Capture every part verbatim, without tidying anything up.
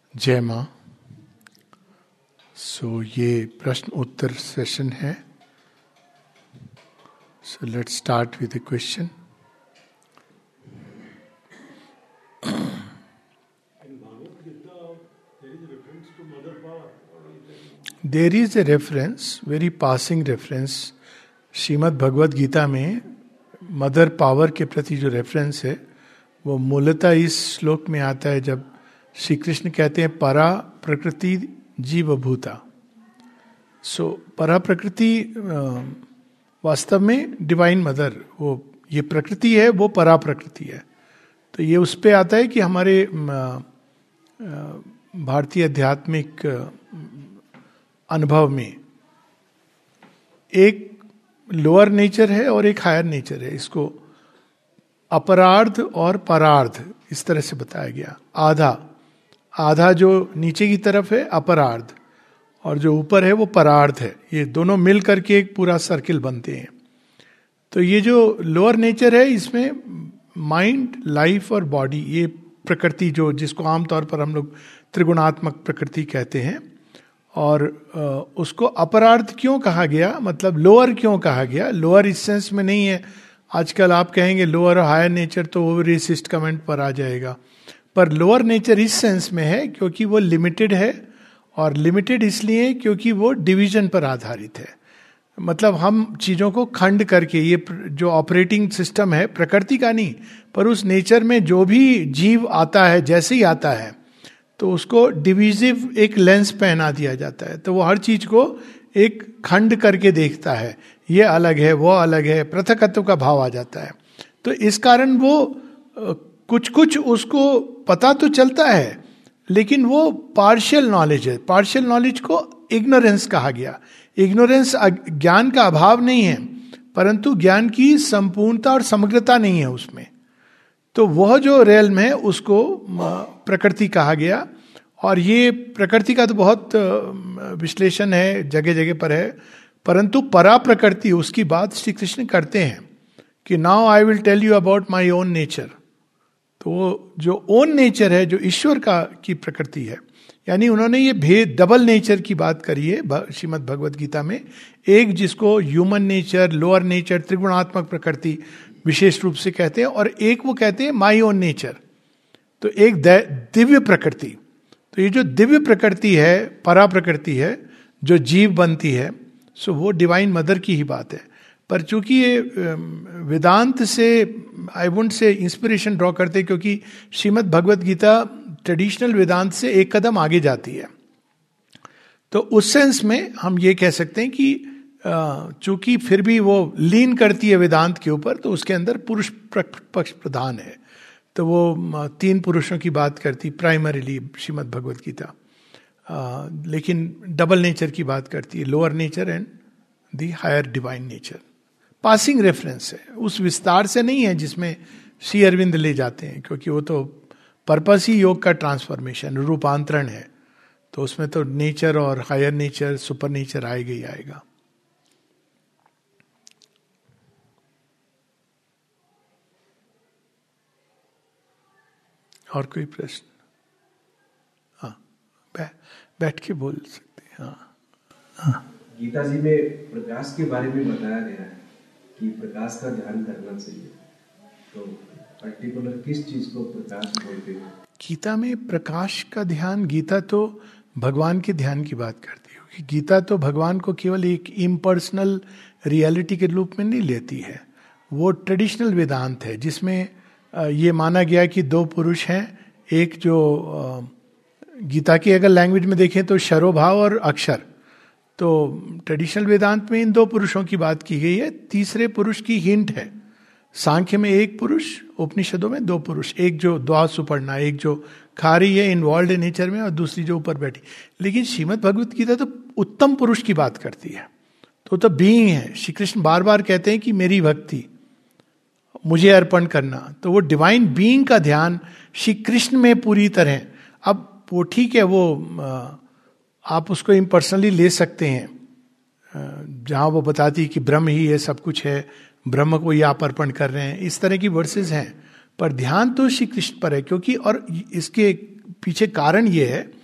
जय माँ। सो ये प्रश्न उत्तर सेशन है। So let's start with a question. There is a reference, very passing reference. Shrimad Bhagavad Gita में मदर पावर के प्रति जो रेफरेंस है वो मूलतः इस श्लोक में आता है, जब श्री कृष्ण कहते हैं परा प्रकृति जीव भूता। सो परा प्रकृति वास्तव में डिवाइन मदर, वो ये प्रकृति है, वो परा प्रकृति है। तो ये उस पे आता है कि हमारे भारतीय आध्यात्मिक अनुभव में एक लोअर नेचर है और एक हायर नेचर है। इसको अपरार्ध और परार्ध इस तरह से बताया गया। आधा आधा जो नीचे की तरफ है अपरार्ध, और जो ऊपर है वो परार्ध है। ये दोनों मिल करके एक पूरा सर्किल बनते हैं। तो ये जो लोअर नेचर है, इसमें माइंड, लाइफ और बॉडी, ये प्रकृति जो जिसको आमतौर पर हम लोग त्रिगुणात्मक प्रकृति कहते हैं। और उसको अपरार्ध क्यों कहा गया, मतलब लोअर क्यों कहा गया? लोअर इस सेंस में नहीं है। आजकल आप कहेंगे लोअर और हायर नेचर तो वो रेसिस्ट कमेंट पर आ जाएगा, पर लोअर नेचर इस सेंस में है क्योंकि वो लिमिटेड है, और लिमिटेड इसलिए क्योंकि वो डिवीजन पर आधारित है। मतलब हम चीजों को खंड करके, ये जो ऑपरेटिंग सिस्टम है प्रकृति का नहीं, पर उस नेचर में जो भी जीव आता है, जैसे ही आता है तो उसको डिविजिव एक लेंस पहना दिया जाता है। तो वो हर चीज को एक खंड करके देखता है, ये अलग है, वो अलग है, पृथकत्व का भाव आ जाता है। तो इस कारण वो कुछ कुछ उसको पता तो चलता है, लेकिन वो पार्शियल नॉलेज है। पार्शियल नॉलेज को इग्नोरेंस कहा गया। इग्नोरेंस ज्ञान का अभाव नहीं है, परंतु ज्ञान की संपूर्णता और समग्रता नहीं है उसमें। तो वह जो रेल्म है उसको प्रकृति कहा गया। और ये प्रकृति का तो बहुत विश्लेषण है, जगह जगह पर है, परंतु परा प्रकृति उसकी बात श्री कृष्ण करते हैं कि now I will tell you about my own nature. तो वो जो ओन नेचर है, जो ईश्वर का की प्रकृति है, यानी उन्होंने ये भेद डबल नेचर की बात करी है श्रीमद् भगवद गीता में। एक जिसको ह्यूमन नेचर, लोअर नेचर, त्रिगुणात्मक प्रकृति विशेष रूप से कहते हैं, और एक वो कहते हैं माई ओन नेचर। तो एक दिव्य प्रकृति। तो ये जो दिव्य प्रकृति है, परा प्रकृति है, जो जीव बनती है, सो वो डिवाइन मदर की ही बात है। पर चूंकि ये वेदांत से I wouldn't say inspiration draw करते, क्योंकि श्रीमद् भगवद गीता ट्रेडिशनल वेदांत से एक कदम आगे जाती है। तो उस सेंस में हम ये कह सकते हैं कि चूंकि फिर भी वो लीन करती है वेदांत के ऊपर, तो उसके अंदर पुरुष पक्ष प्रधान है। तो वो तीन पुरुषों की बात करती प्राइमरीली श्रीमद् भगवद गीता, लेकिन डबल नेचर की बात करती है, lower nature and the higher divine nature. Passing reference है, उस विस्तार से नहीं है जिसमें श्री अरविंद ले जाते हैं, क्योंकि वो तो पर्पस ही योग का ट्रांसफॉर्मेशन, रूपांतरण है। तो उसमें तो नेचर और हायर नेचर, सुपर नेचर आएगा ही आएगा। और कोई प्रश्न? हाँ, बै, बैठ के बोल सकते हैं। हाँ, हाँ। गीता जी में प्रकाश के बारे में बताया गया है कि प्रकाश का ध्यान करना चाहिए। तो पर्टिकुलर किस चीज को प्रकाश बोलते हैं? गीता में प्रकाश का ध्यान, गीता तो भगवान के ध्यान की बात करती है, क्योंकि गीता तो भगवान को केवल एक इम्पर्सनल रियलिटी के रूप में नहीं लेती है। वो ट्रेडिशनल वेदांत है जिसमें ये माना गया कि दो पुरुष हैं, एक जो गीता की अगर लैंग्वेज में देखें तो शरोभाव और अक्षर। तो ट्रेडिशनल वेदांत में इन दो पुरुषों की बात की गई है। तीसरे पुरुष की हिंट है। सांख्य में एक पुरुष, उपनिषदों में दो पुरुष, एक जो द्वा सुपर्णा, एक जो खा रही है इन्वॉल्व नेचर में, और दूसरी जो ऊपर बैठी। लेकिन श्रीमद् भगवद गीता तो उत्तम पुरुष की बात करती है। तो तो बीइंग है। श्री कृष्ण बार बार कहते हैं कि मेरी भक्ति मुझे अर्पण करना। तो वो डिवाइन बीइंग का ध्यान श्री कृष्ण में पूरी तरह। अब वो ठीक है, वो आप उसको इम्पर्सनली ले सकते हैं, जहां वो बताती है कि ब्रह्म ही है, सब कुछ है, ब्रह्म को ये आप अर्पण कर रहे हैं, इस तरह की वर्सेस हैं। पर ध्यान तो श्री कृष्ण पर है, क्योंकि और इसके पीछे कारण ये है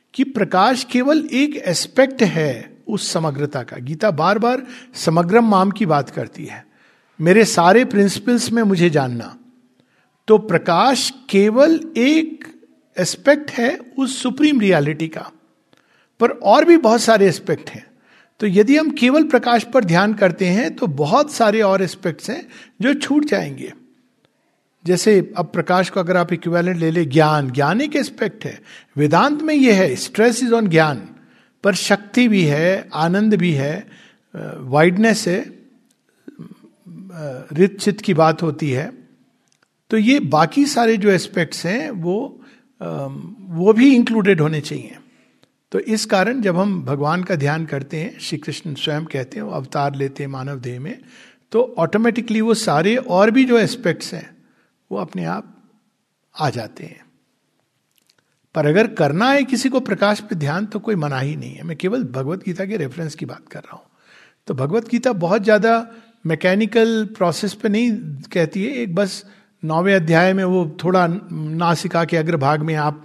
कि प्रकाश केवल एक एस्पेक्ट है उस समग्रता का। गीता बार बार समग्रम माम की बात करती है, मेरे सारे प्रिंसिपल्स में मुझे जानना। तो प्रकाश केवल एक एस्पेक्ट है उस सुप्रीम रियलिटी का, पर और भी बहुत सारे एस्पेक्ट हैं। तो यदि हम केवल प्रकाश पर ध्यान करते हैं तो बहुत सारे और एस्पेक्ट्स हैं जो छूट जाएंगे। जैसे अब प्रकाश को अगर आप इक्विवेलेंट ले ले, ज्ञान, ज्ञान एक एस्पेक्ट है। वेदांत में यह है, स्ट्रेस इज ऑन ज्ञान, पर शक्ति भी है, आनंद भी है, वाइडनेस है, रित चित की बात होती है। तो ये बाकी सारे जो एस्पेक्ट्स हैं वो वो भी इंक्लूडेड होने चाहिए। तो इस कारण जब हम भगवान का ध्यान करते हैं, श्री कृष्ण स्वयं कहते हैं वो अवतार लेते हैं मानव देह में, तो ऑटोमेटिकली वो सारे और भी जो एस्पेक्ट्स हैं वो अपने आप आ जाते हैं। पर अगर करना है किसी को प्रकाश पे ध्यान तो कोई मना ही नहीं है। मैं केवल भगवत गीता के रेफरेंस की बात कर रहा हूं। तो भगवत गीता बहुत ज्यादा मैकेनिकल प्रोसेस पे नहीं कहती है। एक बस नौवें अध्याय में वो थोड़ा नासिका के अग्रभाग में आप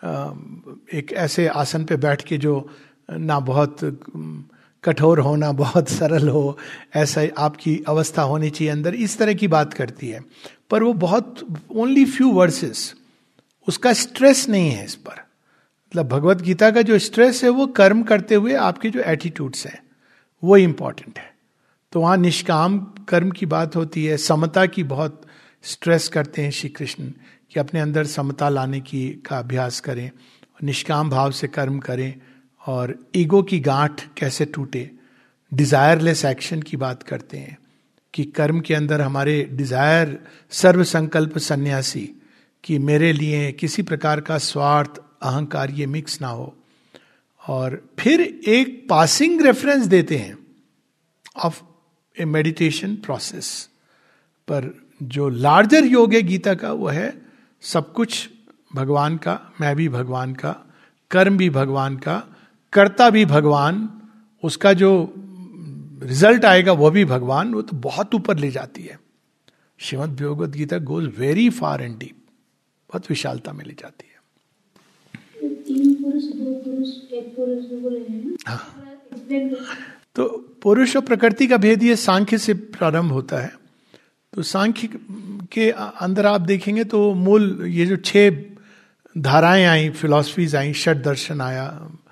एक ऐसे आसन पे बैठ के जो ना बहुत कठोर हो ना बहुत सरल हो, ऐसा आपकी अवस्था होनी चाहिए अंदर, इस तरह की बात करती है। पर वो बहुत ओनली फ्यू वर्सेस, उसका स्ट्रेस नहीं है इस पर। मतलब भगवत गीता का जो स्ट्रेस है वो कर्म करते हुए आपके जो एटीट्यूड्स हैं वो इंपॉर्टेंट है। तो वहाँ निष्काम कर्म की बात होती है, समता की बहुत स्ट्रेस करते हैं श्री कृष्ण कि अपने अंदर समता लाने की का अभ्यास करें, निष्काम भाव से कर्म करें और ईगो की गांठ कैसे टूटे। डिजायरलेस एक्शन की बात करते हैं कि कर्म के अंदर हमारे डिजायर, सर्व संकल्प सन्यासी, कि मेरे लिए किसी प्रकार का स्वार्थ अहंकार ये मिक्स ना हो। और फिर एक पासिंग रेफरेंस देते हैं ऑफ ए मेडिटेशन प्रोसेस। पर जो लार्जर योग है गीता का वो है सब कुछ भगवान का, मैं भी भगवान का, कर्म भी भगवान का, कर्ता भी भगवान, उसका जो रिजल्ट आएगा वो भी भगवान। वो तो बहुत ऊपर ले जाती है। Shrimad Bhagavad Gita goes very far and deep, बहुत विशालता में ले जाती है। तीन पुरुष, दो पुरुष, एक पुरुष बोले हैं। हाँ। तो पुरुष और प्रकृति का भेद ये सांख्य से प्रारंभ होता है। तो सांख्य के अंदर आप देखेंगे तो मूल ये जो छह धाराएं आई, फिलॉसफीज आई, षट दर्शन आया,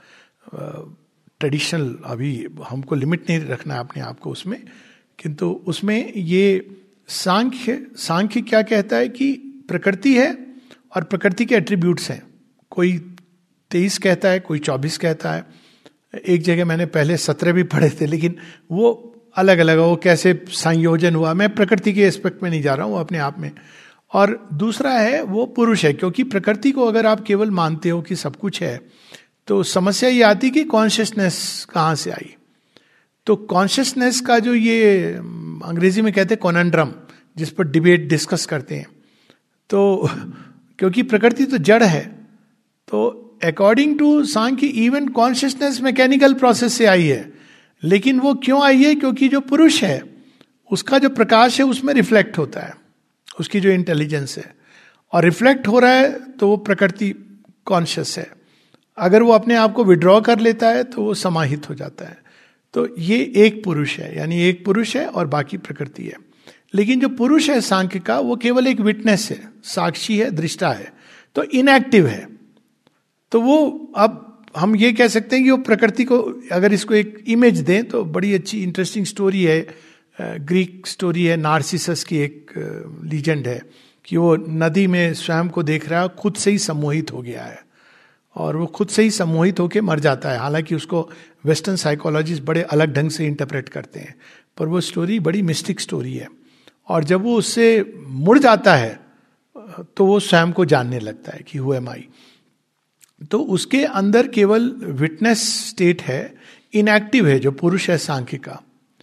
ट्रेडिशनल, अभी हमको लिमिट नहीं रखना है अपने आप को उसमें, किंतु उसमें ये सांख्य सांख्य क्या कहता है कि प्रकृति है और प्रकृति के एट्रीब्यूट्स हैं। कोई तेईस कहता है, कोई चौबीस कहता है। एक जगह मैंने पहले सत्रह भी पढ़े थे, लेकिन वो अलग अलग, वो कैसे संयोजन हुआ, मैं प्रकृति के एस्पेक्ट में नहीं जा रहा हूँ, वो अपने आप में। और दूसरा है वो पुरुष है, क्योंकि प्रकृति को अगर आप केवल मानते हो कि सब कुछ है तो समस्या ये आती कि कॉन्शियसनेस कहाँ से आई। तो कॉन्शियसनेस का जो ये अंग्रेजी में कहते हैं कॉनंड्रम, जिस पर डिबेट डिस्कस करते हैं, तो क्योंकि प्रकृति तो जड़ है, तो according to Sankhya even consciousness mechanical process से आई है। लेकिन वो क्यों आई है? क्योंकि जो पुरुष है उसका जो प्रकाश है उसमें रिफ्लेक्ट होता है, उसकी जो इंटेलिजेंस है, और रिफ्लेक्ट हो रहा है तो वो प्रकृति कॉन्शियस है। अगर वो अपने आप को विड्रॉ कर लेता है तो वो समाहित हो जाता है। तो ये एक पुरुष है, यानी एक पुरुष है और बाकी प्रकृति है। लेकिन जो पुरुष है सांख्य का, वो केवल एक विटनेस है, साक्षी है, दृष्टा है, तो इनएक्टिव है। तो वो अब हम ये कह सकते हैं कि वो प्रकृति को, अगर इसको एक इमेज दें तो बड़ी अच्छी इंटरेस्टिंग स्टोरी है, ग्रीक स्टोरी है, नार्सिसस की एक लीजेंड है कि वो नदी में स्वयं को देख रहा है, खुद से ही सम्मोहित हो गया है और वो खुद से ही सम्मोहित होकर मर जाता है। हालांकि उसको वेस्टर्न साइकोलॉजिस्ट बड़े अलग ढंग से इंटरप्रेट करते हैं, पर वो स्टोरी बड़ी मिस्टिक स्टोरी है। और जब वो उससे मुड़ जाता है तो वो स्वयं को जानने लगता है कि हु एम आई। तो उसके अंदर केवल विटनेस स्टेट है, इनएक्टिव है, जो पुरुष है सांख्य का।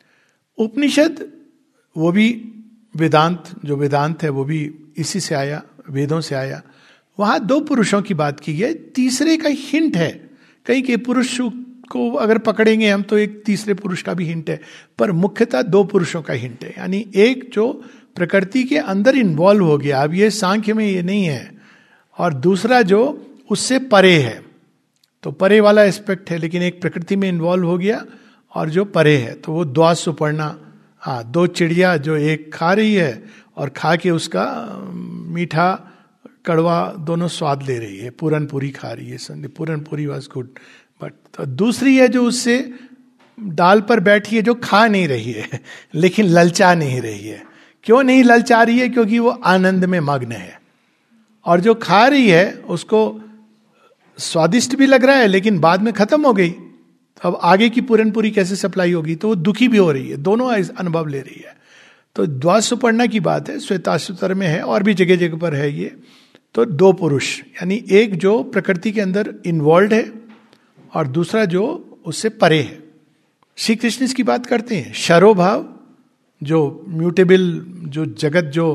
उपनिषद वो भी वेदांत, जो वेदांत है वो भी इसी से आया, वेदों से आया। वहां दो पुरुषों की बात की है, तीसरे का हिंट है। कहीं के पुरुष को अगर पकड़ेंगे हम तो एक तीसरे पुरुष का भी हिंट है, पर मुख्यतः दो पुरुषों का हिंट है। यानी एक जो प्रकृति के अंदर इन्वॉल्व हो गया, अब ये सांख्य में ये नहीं है, और दूसरा जो उससे परे है। तो परे वाला एस्पेक्ट है, लेकिन एक प्रकृति में इन्वॉल्व हो गया और जो परे है, तो वो द्वा सुपर्णा, हाँ, दो चिड़िया जो एक खा रही है और खा के उसका मीठा कड़वा दोनों स्वाद ले रही है, पूरन पूरी खा रही है, पूरन पूरी वॉज गुड, बट तो दूसरी है जो उससे डाल पर बैठी है, जो खा नहीं रही है लेकिन ललचा नहीं रही है। क्यों नहीं ललचा रही है? क्योंकि वो आनंद में मग्न है, और जो खा रही है उसको स्वादिष्ट भी लग रहा है लेकिन बाद में खत्म हो गई, तो अब आगे की पूरन पूरी कैसे सप्लाई होगी, तो वो दुखी भी हो रही है, दोनों अनुभव ले रही है। तो द्वा सुपर्णा की बात है, श्वेताश्वतर में है और भी जगह जगह पर है ये। तो दो पुरुष, यानी एक जो प्रकृति के अंदर इन्वॉल्व है और दूसरा जो उससे परे है। श्री कृष्ण इसकी बात करते हैं, शरो भाव, जो म्यूटेबल, जो जगत जो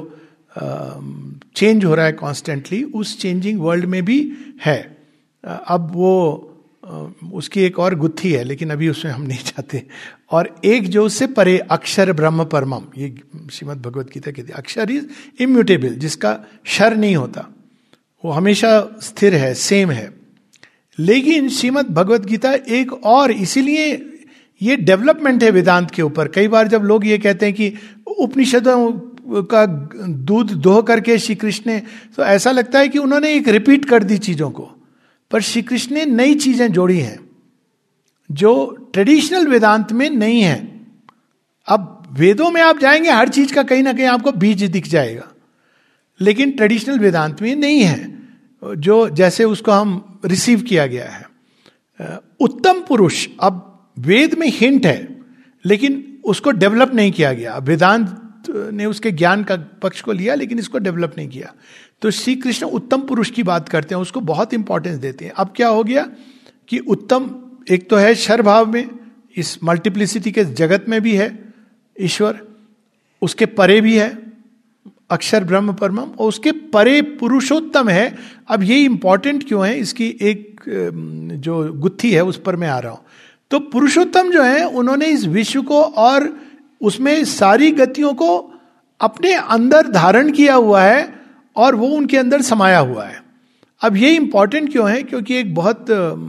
चेंज हो रहा है कॉन्स्टेंटली, उस चेंजिंग वर्ल्ड में भी है। अब वो उसकी एक और गुत्थी है, लेकिन अभी उसमें हम नहीं चाहते। और एक जो उससे परे, अक्षर ब्रह्म परमम, ये श्रीमद् भगवत गीता कहती है अक्षर इज इम्यूटेबल, जिसका शर नहीं होता, वो हमेशा स्थिर है, सेम है। लेकिन श्रीमद् भगवत गीता एक और, इसीलिए ये डेवलपमेंट है वेदांत के ऊपर। कई बार जब लोग ये कहते हैं कि उपनिषदों का दूध दोह करके श्री कृष्ण ने, तो ऐसा लगता है कि उन्होंने एक रिपीट कर दी चीजों को, पर श्री कृष्ण ने नई चीजें जोड़ी हैं जो ट्रेडिशनल वेदांत में नहीं है। अब वेदों में आप जाएंगे, हर चीज का कहीं ना कहीं आपको बीज दिख जाएगा, लेकिन ट्रेडिशनल वेदांत में नहीं है, जो जैसे उसको हम रिसीव किया गया है। उत्तम पुरुष, अब वेद में हिंट है लेकिन उसको डेवलप नहीं किया गया। वेदांत ने उसके ज्ञान का पक्ष को लिया लेकिन इसको डेवलप नहीं किया। तो श्री कृष्ण उत्तम पुरुष की बात करते हैं, उसको बहुत इंपॉर्टेंस देते हैं। अब क्या हो गया कि उत्तम एक तो है शर भाव में, इस मल्टीप्लिसिटी के जगत में भी है ईश्वर, उसके परे भी है अक्षर ब्रह्म परमम, और उसके परे पुरुषोत्तम है। अब ये इंपॉर्टेंट क्यों है, इसकी एक जो गुत्थी है उस पर मैं आ रहा हूं। तो पुरुषोत्तम जो है, उन्होंने इस विश्व को और उसमें सारी गतियों को अपने अंदर धारण किया हुआ है और वो उनके अंदर समाया हुआ है। अब ये इंपॉर्टेंट क्यों है? क्योंकि एक बहुत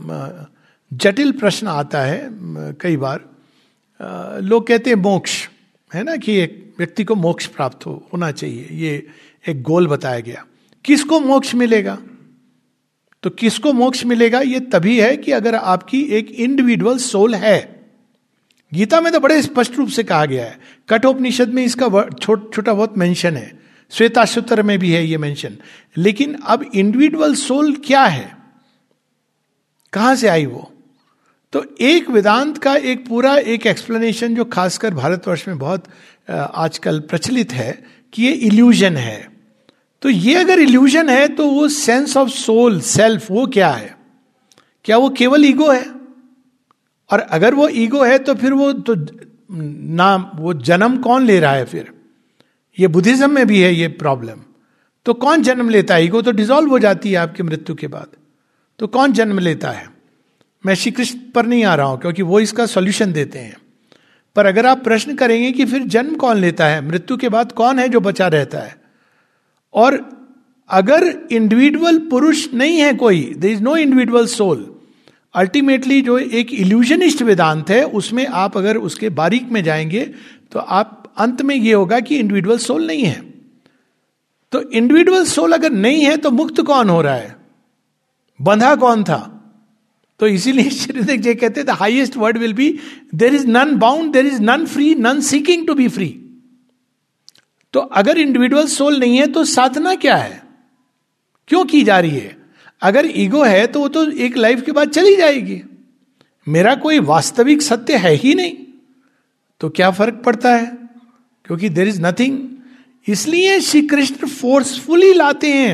जटिल प्रश्न आता है कई बार। लोग कहते हैं मोक्ष है ना, कि एक व्यक्ति को मोक्ष प्राप्त हो होना चाहिए, ये एक गोल बताया गया। किसको मोक्ष मिलेगा? तो किसको मोक्ष मिलेगा? ये तभी है कि अगर आपकी एक इंडिविजुअल सोल है। गीता में तो बड़े स्पष्ट रूप से कहा गया है, कठोपनिषद में इसका छोटा छोटा बहुत मेंशन है, श्वेताश्वतर में भी है ये मेंशन। लेकिन अब इंडिविजुअल सोल क्या है, कहां से आई वो? तो एक वेदांत का एक पूरा एक एक्सप्लेनेशन जो खासकर भारतवर्ष में बहुत आजकल प्रचलित है कि ये इल्यूजन है। तो ये अगर इल्यूजन है तो वो सेंस ऑफ सोल, सेल्फ, वो क्या है? क्या वो केवल ईगो है? और अगर वो ईगो है तो फिर वो तो ना, वो जन्म कौन ले रहा है? फिर ये बुद्धिज्म में भी है ये प्रॉब्लम। तो कौन जन्म लेता है? ईगो तो डिसॉल्व हो जाती है आपकी मृत्यु के बाद, तो कौन जन्म लेता है? मैं श्री कृष्ण पर नहीं आ रहा हूं क्योंकि वो इसका सॉल्यूशन देते हैं, पर अगर आप प्रश्न करेंगे कि फिर जन्म कौन लेता है, मृत्यु के बाद कौन है जो बचा रहता है? और अगर इंडिविजुअल पुरुष नहीं है कोई, there is no individual soul, ultimately जो एक इल्यूजनिस्ट वेदांत है उसमें आप अगर उसके बारीक में जाएंगे तो आप अंत में ये होगा कि इंडिविजुअल सोल नहीं है। तो इंडिविजुअल सोल अगर नहीं है तो मुक्त कौन हो रहा है? बंधा कौन था? तो इसीलिए श्रीदेव जी कहते थे highest word will be there is none bound, there is none free, none seeking to be free. तो अगर इंडिविजुअल सोल नहीं है तो साधना क्या है, क्यों की जा रही है? अगर ईगो है तो वो तो एक लाइफ के बाद चली जाएगी। मेरा कोई वास्तविक सत्य है ही नहीं, तो क्या फर्क पड़ता है? क्योंकि देयर इज नथिंग। इसलिए श्री कृष्ण फोर्सफुली लाते हैं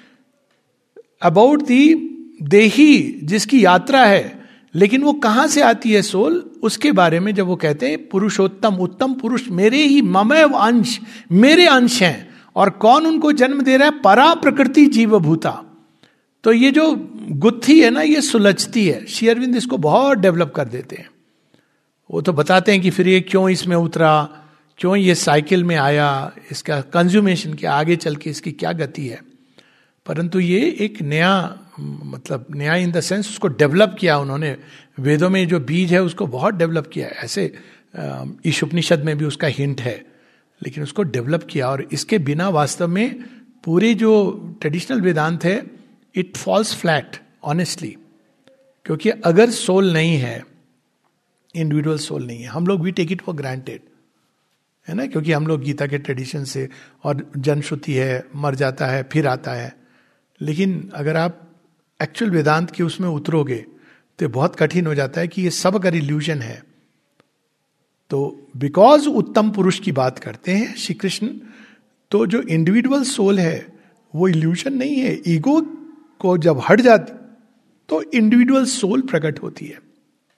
अबाउट दी देही जिसकी यात्रा है, लेकिन वो कहां से आती है सोल, उसके बारे में जब वो कहते हैं पुरुषोत्तम, उत्तम पुरुष मेरे ही ममैव अंश, मेरे अंश हैं। और कौन उनको जन्म दे रहा है? परा प्रकृति जीवभूता। तो ये जो गुत्थी है ना, ये सुलझती है। श्री अरविंद इसको बहुत डेवलप कर देते हैं। वो तो बताते हैं कि फिर ये क्यों इसमें उतरा, क्यों ये साइकिल में आया, इसका कंज्यूमेशन क्या, आगे चल के इसकी क्या गति है। परंतु ये एक नया मतलब नया इन द सेंस उसको डेवलप किया उन्होंने, वेदों में जो बीज है उसको बहुत डेवलप किया है, ऐसे ईश उपनिषद में भी उसका हिंट है, लेकिन उसको डेवलप किया। और इसके बिना वास्तव में पूरे जो ट्रेडिशनल वेदांत है इट फॉल्स फ्लैट ऑनेस्टली, क्योंकि अगर सोल नहीं है, इंडिविजुअल सोल नहीं है, हम लोग we take it for granted, है ना, क्योंकि हम लोग गीता के ट्रेडिशन से, और जनश्रुति है, मर जाता है फिर आता है। लेकिन अगर आप एक्चुअल वेदांत के उसमें उतरोगे तो बहुत कठिन हो जाता है कि ये सब अगर इल्यूजन है। तो बिकॉज उत्तम पुरुष की बात करते हैं श्री कृष्ण, तो जो इंडिविजुअल सोल है वो इल्यूजन नहीं है। ईगो को जब हट जाती तो इंडिविजुअल सोल प्रकट होती है।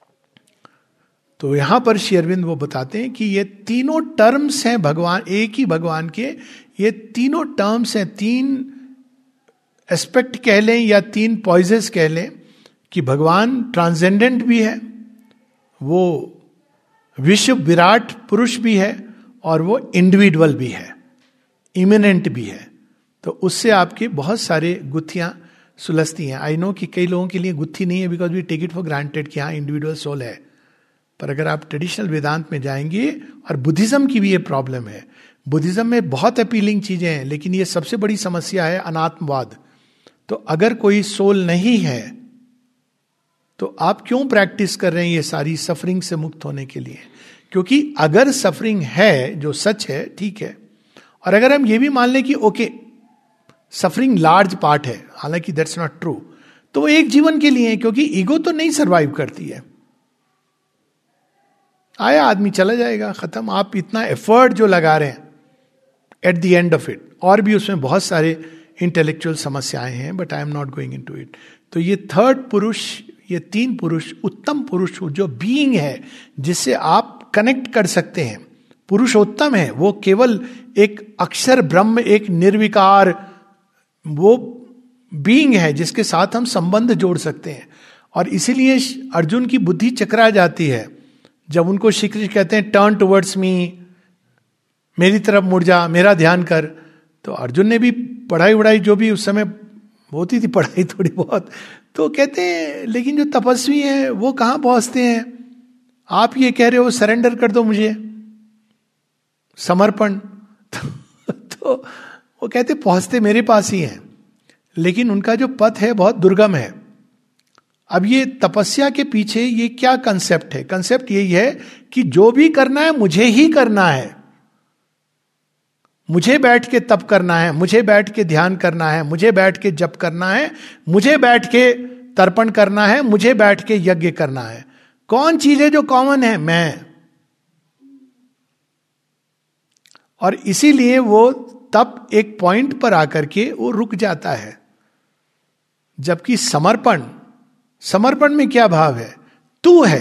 तो यहां पर श्री अरविंद वो बताते हैं कि ये तीनों टर्म्स हैं भगवान, एक ही भगवान के ये तीनों टर्म्स हैं, तीन एस्पेक्ट कह लें या तीन पॉइजेस कह लें, कि भगवान ट्रांसेंडेंट भी है, वो विश्व विराट पुरुष भी है, और वो इंडिविजुअल भी है, इमिनेंट भी है। तो उससे आपके बहुत सारे गुत्थियां सुलझती हैं। आई नो कि कई लोगों के लिए गुत्थी नहीं है, because we take it for granted कि हाँ इंडिविजुअल सोल है। पर अगर आप ट्रेडिशनल वेदांत में जाएंगे, और बुद्धिज्म की भी ये प्रॉब्लम है, बुद्धिज्म में बहुत अपीलिंग चीजें हैं, लेकिन ये सबसे बड़ी समस्या है अनात्मवाद। तो अगर कोई सोल नहीं है तो आप क्यों प्रैक्टिस कर रहे हैं ये सारी सफरिंग से मुक्त होने के लिए? क्योंकि अगर सफरिंग है, जो सच है, ठीक है, और अगर हम ये भी मान लें कि ओके सफरिंग लार्ज पार्ट है, हालांकि दैट्स नॉट ट्रू, तो वो एक जीवन के लिए है, क्योंकि ईगो तो नहीं सरवाइव करती है। आया आदमी चला जाएगा, खत्म। आप इतना एफर्ट जो लगा रहे हैं at the end of it, और भी उसमें बहुत सारे इंटेलेक्चुअल समस्याएं हैं, but I am not going into it. तो ये थर्ड पुरुष, ये तीन पुरुष, उत्तम पुरुष जो बीइंग है जिससे आप कनेक्ट कर सकते हैं, पुरुषोत्तम है, वो केवल एक अक्षर ब्रह्म, एक निर्विकार वो बीइंग है जिसके साथ हम संबंध जोड़ सकते हैं। और इसीलिए अर्जुन की बुद्धि चकरा जाती है जब उनको श्री कृष्ण कहते हैं टर्न टुवर्ड्स मी, मेरी तरफ मुड़ जा, मेरा ध्यान कर। तो अर्जुन ने भी पढ़ाई वढ़ाई जो भी उस समय होती थी, पढ़ाई थोड़ी बहुत, तो कहते हैं लेकिन जो तपस्वी हैं वो कहाँ पहुंचते हैं, आप ये कह रहे हो सरेंडर कर दो मुझे, समर्पण। तो, तो वो कहते पहुंचते मेरे पास ही हैं, लेकिन उनका जो पथ है बहुत दुर्गम है। अब ये तपस्या के पीछे ये क्या कंसेप्ट है? कंसेप्ट यही है कि जो भी करना है मुझे ही करना है, मुझे बैठ के तप करना है, मुझे बैठ के ध्यान करना है, मुझे बैठ के जप करना है, मुझे बैठ के तर्पण करना है, मुझे बैठ के यज्ञ करना है। कौन चीज है जो कॉमन है? मैं। और इसीलिए वो तप एक पॉइंट पर आकर के वो रुक जाता है। जबकि समर्पण, समर्पण में क्या भाव है? तू है।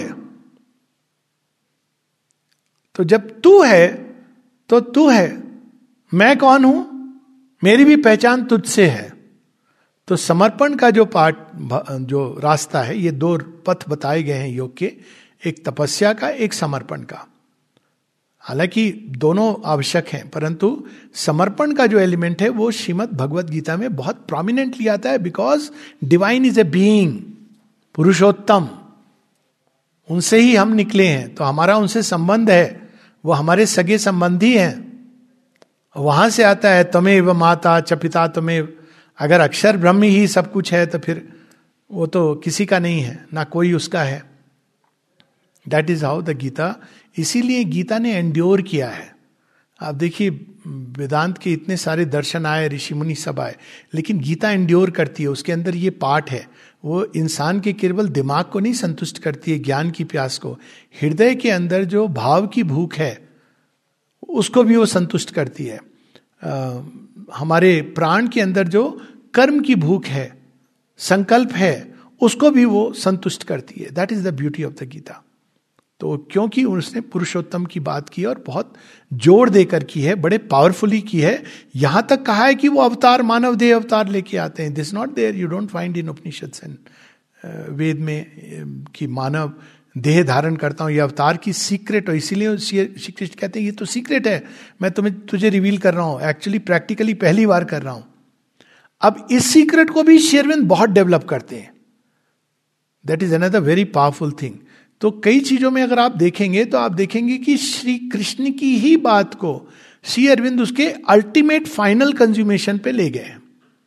तो जब तू है तो तू है, मैं कौन हूं? मेरी भी पहचान तुझसे है। तो समर्पण का जो पार्ट, जो रास्ता है, ये दो पथ बताए गए हैं योग के, एक तपस्या का, एक समर्पण का। हालांकि दोनों आवश्यक हैं, परंतु समर्पण का जो एलिमेंट है वो श्रीमद् भगवद गीता में बहुत प्रोमिनेंटली आता है, because divine is a being, Purushottam, उनसे ही हम निकले हैं, तो हमारा उनसे संबंध है, वो हमारे सगे संबंधी हैं। वहां से आता है तमेव माता च पिता तमेव। अगर अक्षर ब्रह्म ही सब कुछ है तो फिर वो तो किसी का नहीं है, ना कोई उसका है। That is how the Gita, इसीलिए गीता ने एंड्योर किया है। आप देखिए वेदांत के इतने सारे दर्शन आए, ऋषि मुनि सब आए, लेकिन गीता एंड्योर करती है। उसके अंदर ये पार्ट है, वो इंसान के केवल दिमाग को नहीं संतुष्ट करती है, ज्ञान की प्यास को, हृदय के अंदर जो भाव की भूख है उसको भी वो संतुष्ट करती है। आ, हमारे प्राण के अंदर जो कर्म की भूख है, संकल्प है, उसको भी वो संतुष्ट करती है। That is the beauty of the Gita. तो क्योंकि उसने पुरुषोत्तम की बात की और बहुत जोर देकर की है, बड़े पावरफुली की है। यहां तक कहा है कि वो अवतार, मानव देह अवतार लेके आते हैं। This not there, you don't find in Upanishads and Veda में कि मानव देह धारण करता हूं, ये अवतार की सीक्रेट हो। इसीलिए श्री कृष्ण कहते हैं ये तो सीक्रेट है, मैं तुम्हें तुझे रिवील कर रहा हूं, एक्चुअली प्रैक्टिकली पहली बार कर रहा हूं। अब इस सीक्रेट को भी श्री अरविंद बहुत डेवलप करते हैं. That is another very powerful thing. तो कई चीजों में अगर आप देखेंगे तो आप देखेंगे कि श्री कृष्ण की ही बात को श्री अरविंद उसके अल्टीमेट फाइनल कंज्यूमेशन पे ले गए,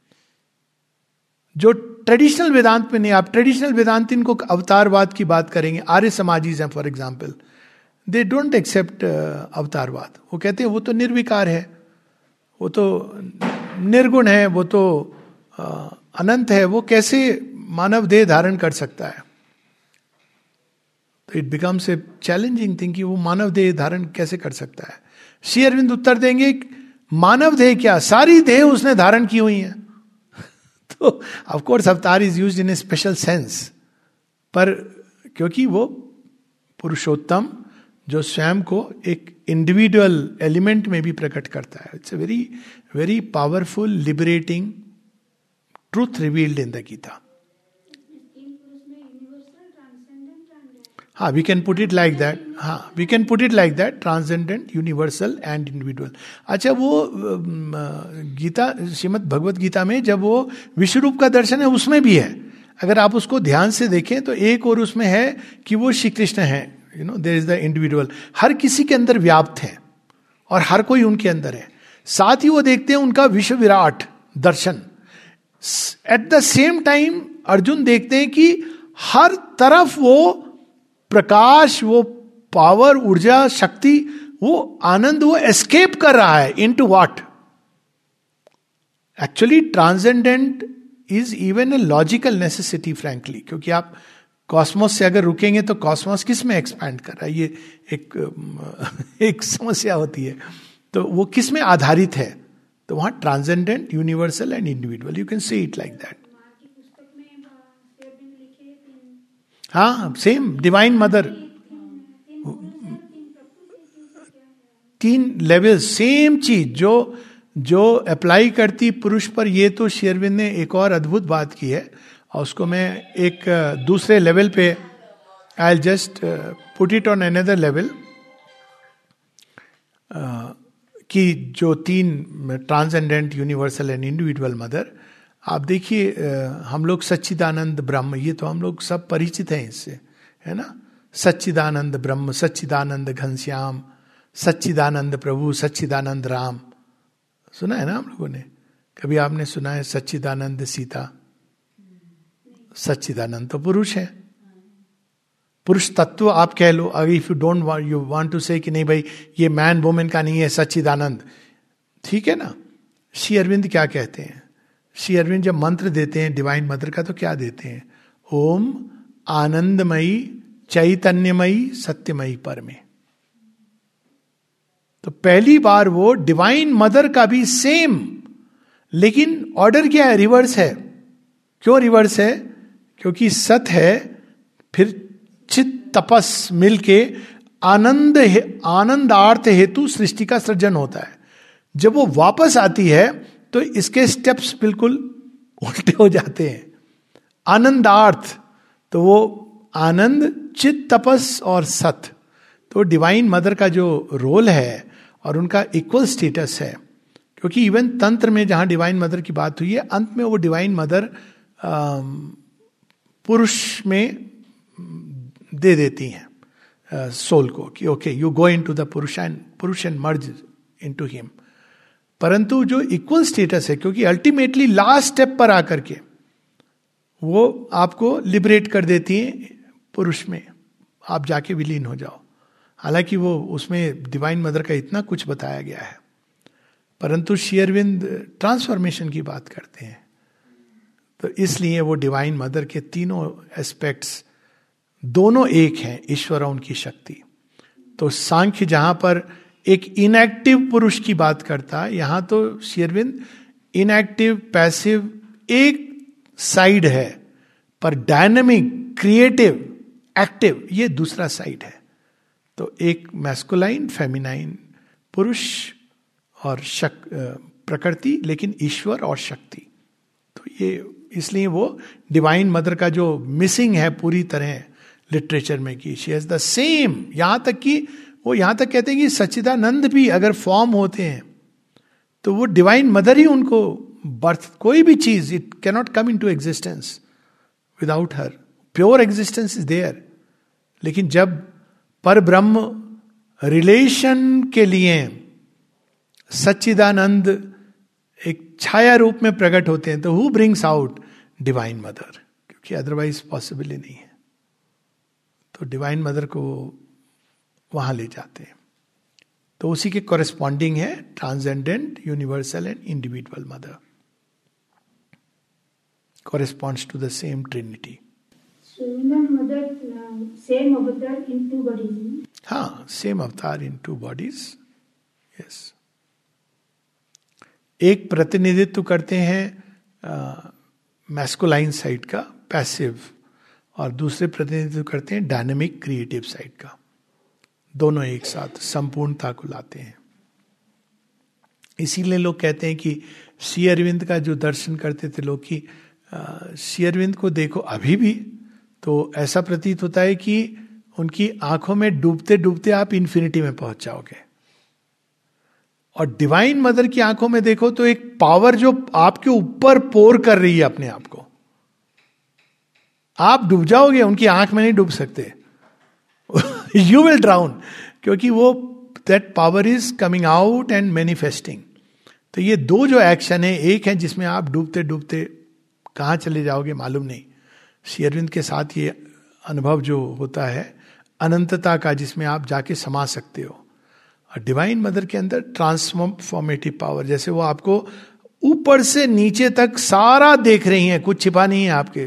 जो ट्रेडिशनल वेदांत में नहीं. आप ट्रेडिशनल वेदांत इनको अवतारवाद की बात करेंगे, आर्य समाजीज हैं for example, they don't accept अवतारवाद. वो कहते हैं वो तो निर्विकार है, वो तो निर्गुण है, वो तो uh, अनंत है, वो कैसे मानव देह धारण कर सकता है. तो it becomes a challenging thing कि वो मानव देह धारण कैसे कर सकता है. श्री अरविंद उत्तर देंगे मानव देह क्या, सारी देह उसने धारण की हुई है. तो of course avatar is used in a special sense, पर क्योंकि वो पुरुषोत्तम जो स्वयं को एक इंडिविजुअल एलिमेंट में भी प्रकट करता है. It's a very very powerful liberating truth revealed in the Gita. हाँ, we can put it like that. हाँ, we can put it like that, transcendent, universal and individual. अच्छा, वो गीता, श्रीमद् भगवत गीता में जब वो विश्वरूप का दर्शन है उसमें भी है. अगर आप उसको ध्यान से देखें तो एक और उसमें है कि वो श्री कृष्ण है. You know, there is the individual, हर किसी के अंदर व्याप्त है और हर कोई उनके अंदर है. साथ ही वो देखते हैं उनका विश्व विराट दर्शन. At the same time Arjun देखते हैं कि हर तरफ वो प्रकाश, वो पावर, ऊर्जा, शक्ति, वो आनंद, वो एस्केप कर रहा है. Into what? Actually transcendent is even a logical necessity frankly, क्योंकि आप कॉस्मोस से अगर रुकेंगे तो कॉस्मोस किस में एक्सपैंड कर रहा है, ये एक एक समस्या होती है. तो वो किस में आधारित है? तो वहां transcendent, universal and individual, you can say it like that. हाँ, सेम डिवाइन मदर, तीन लेवल, सेम चीज जो जो अप्लाई करती पुरुष पर. ये तो श्री अरविंद ने एक और अद्भुत बात की है और उसको मैं एक दूसरे लेवल पे, I will just put it on another level, कि जो तीन transcendent, universal and individual mother. आप देखिए, हम लोग सच्चिदानंद ब्रह्म, ये तो हम लोग सब परिचित हैं इससे, है ना. सच्चिदानंद ब्रह्म, सच्चिदानंद घनश्याम, सच्चिदानंद प्रभु, सच्चिदानंद राम, सुना है ना हम लोगों ने. कभी आपने सुना है सच्चिदानंद सीता? सच्चिदानंद तो पुरुष है, पुरुष तत्व आप कह लो. अगर if you don't want, you want to say कि नहीं भाई ये मैन वुमेन का नहीं है, सच्चिदानंद, ठीक है ना. श्री अरविंद क्या कहते हैं? श्री अरविंद जब मंत्र देते हैं डिवाइन मदर का तो क्या देते हैं? ओम आनंदमयी चैतन्यमयी सत्यमयी परमे. तो पहली बार वो डिवाइन मदर का भी सेम, लेकिन ऑर्डर क्या है? रिवर्स है. क्यों रिवर्स है? क्योंकि सत है, फिर चित तपस मिलके आनंद आनंदार्थ हेतु सृष्टि का सृजन होता है. जब वो वापस आती है तो इसके स्टेप्स बिल्कुल उल्टे हो जाते हैं. आनंदार्थ, तो वो आनंद, चित, तपस और सत. तो डिवाइन मदर का जो रोल है और उनका इक्वल स्टेटस है, क्योंकि इवन तंत्र में जहां डिवाइन मदर की बात हुई है, अंत में वो डिवाइन मदर पुरुष में दे देती हैं सोल को कि okay you go into the purusha and purusha and merge into him. परंतु जो इक्वल स्टेटस है, क्योंकि अल्टीमेटली लास्ट स्टेप पर आकर के वो आपको लिबरेट कर देती है पुरुष में, आप जाके विलीन हो जाओ. हालांकि वो उसमें डिवाइन मदर का इतना कुछ बताया गया है, परंतु श्री अरविंद ट्रांसफॉर्मेशन की बात करते हैं. तो इसलिए वो डिवाइन मदर के तीनों एस्पेक्ट्स दोनों एक हैं, ईश्वर और उनकी शक्ति. तो सांख्य जहां पर एक इनएक्टिव पुरुष की बात करता है, यहां तो श्री अरविंद इनएक्टिव, पैसिव एक साइड है, पर डायनेमिक, क्रिएटिव, एक्टिव ये दूसरा साइड है. तो एक मैस्कुलाइन, फेमिनाइन, पुरुष और शक प्रकृति, लेकिन ईश्वर और शक्ति. तो ये इसलिए वो डिवाइन मदर का जो मिसिंग है पूरी तरह लिटरेचर में की, शी हैज द सेम. यहां तक कि वो यहां तक कहते हैं कि सच्चिदानंद भी अगर फॉर्म होते हैं तो वो डिवाइन मदर ही उनको बर्थ, कोई भी चीज, it cannot come into existence without her. Pure existence is there. लेकिन जब पर ब्रह्म रिलेशन के लिए सच्चिदानंद एक छाया रूप में प्रकट होते हैं, तो who brings out? Divine mother, क्योंकि अदरवाइज पॉसिबल ही नहीं है. तो डिवाइन मदर को वहां ले जाते हैं. तो उसी के कॉरेस्पॉन्डिंग है transcendent, universal and individual mother. Corresponds to the same trinity. Mother same avatar in two bodies. हाँ, same avatar in two bodies. Yes. एक प्रतिनिधित्व करते हैं मैस्कुलाइन साइड का, पैसिव, और दूसरे प्रतिनिधित्व करते हैं डायनेमिक क्रिएटिव साइड का. दोनों एक साथ संपूर्णता को लाते हैं. इसीलिए लोग कहते हैं कि श्री अरविंद का जो दर्शन करते थे लोग, कि श्री अरविंद को देखो अभी भी, तो ऐसा प्रतीत होता है कि उनकी आंखों में डूबते डूबते आप इंफिनिटी में पहुंच जाओगे. और डिवाइन मदर की आंखों में देखो तो एक पावर जो आपके ऊपर पोर कर रही है अपने आप को, आप डूब जाओगे, उनकी आंख में नहीं डूब सकते. यू विल ड्राउन, क्योंकि वो that power is coming out and manifesting. तो ये दो जो एक्शन है, एक है जिसमें आप डूबते डूबते कहां चले जाओगे मालूम नहीं. श्री अरविंद के साथ ये अनुभव जो होता है अनंतता का, जिसमें आप जाके समा सकते हो. और डिवाइन मदर के अंदर ट्रांसफॉर्मेटिव पावर, जैसे वो आपको ऊपर से नीचे तक सारा देख रही हैं, कुछ छिपा नहीं है आपके,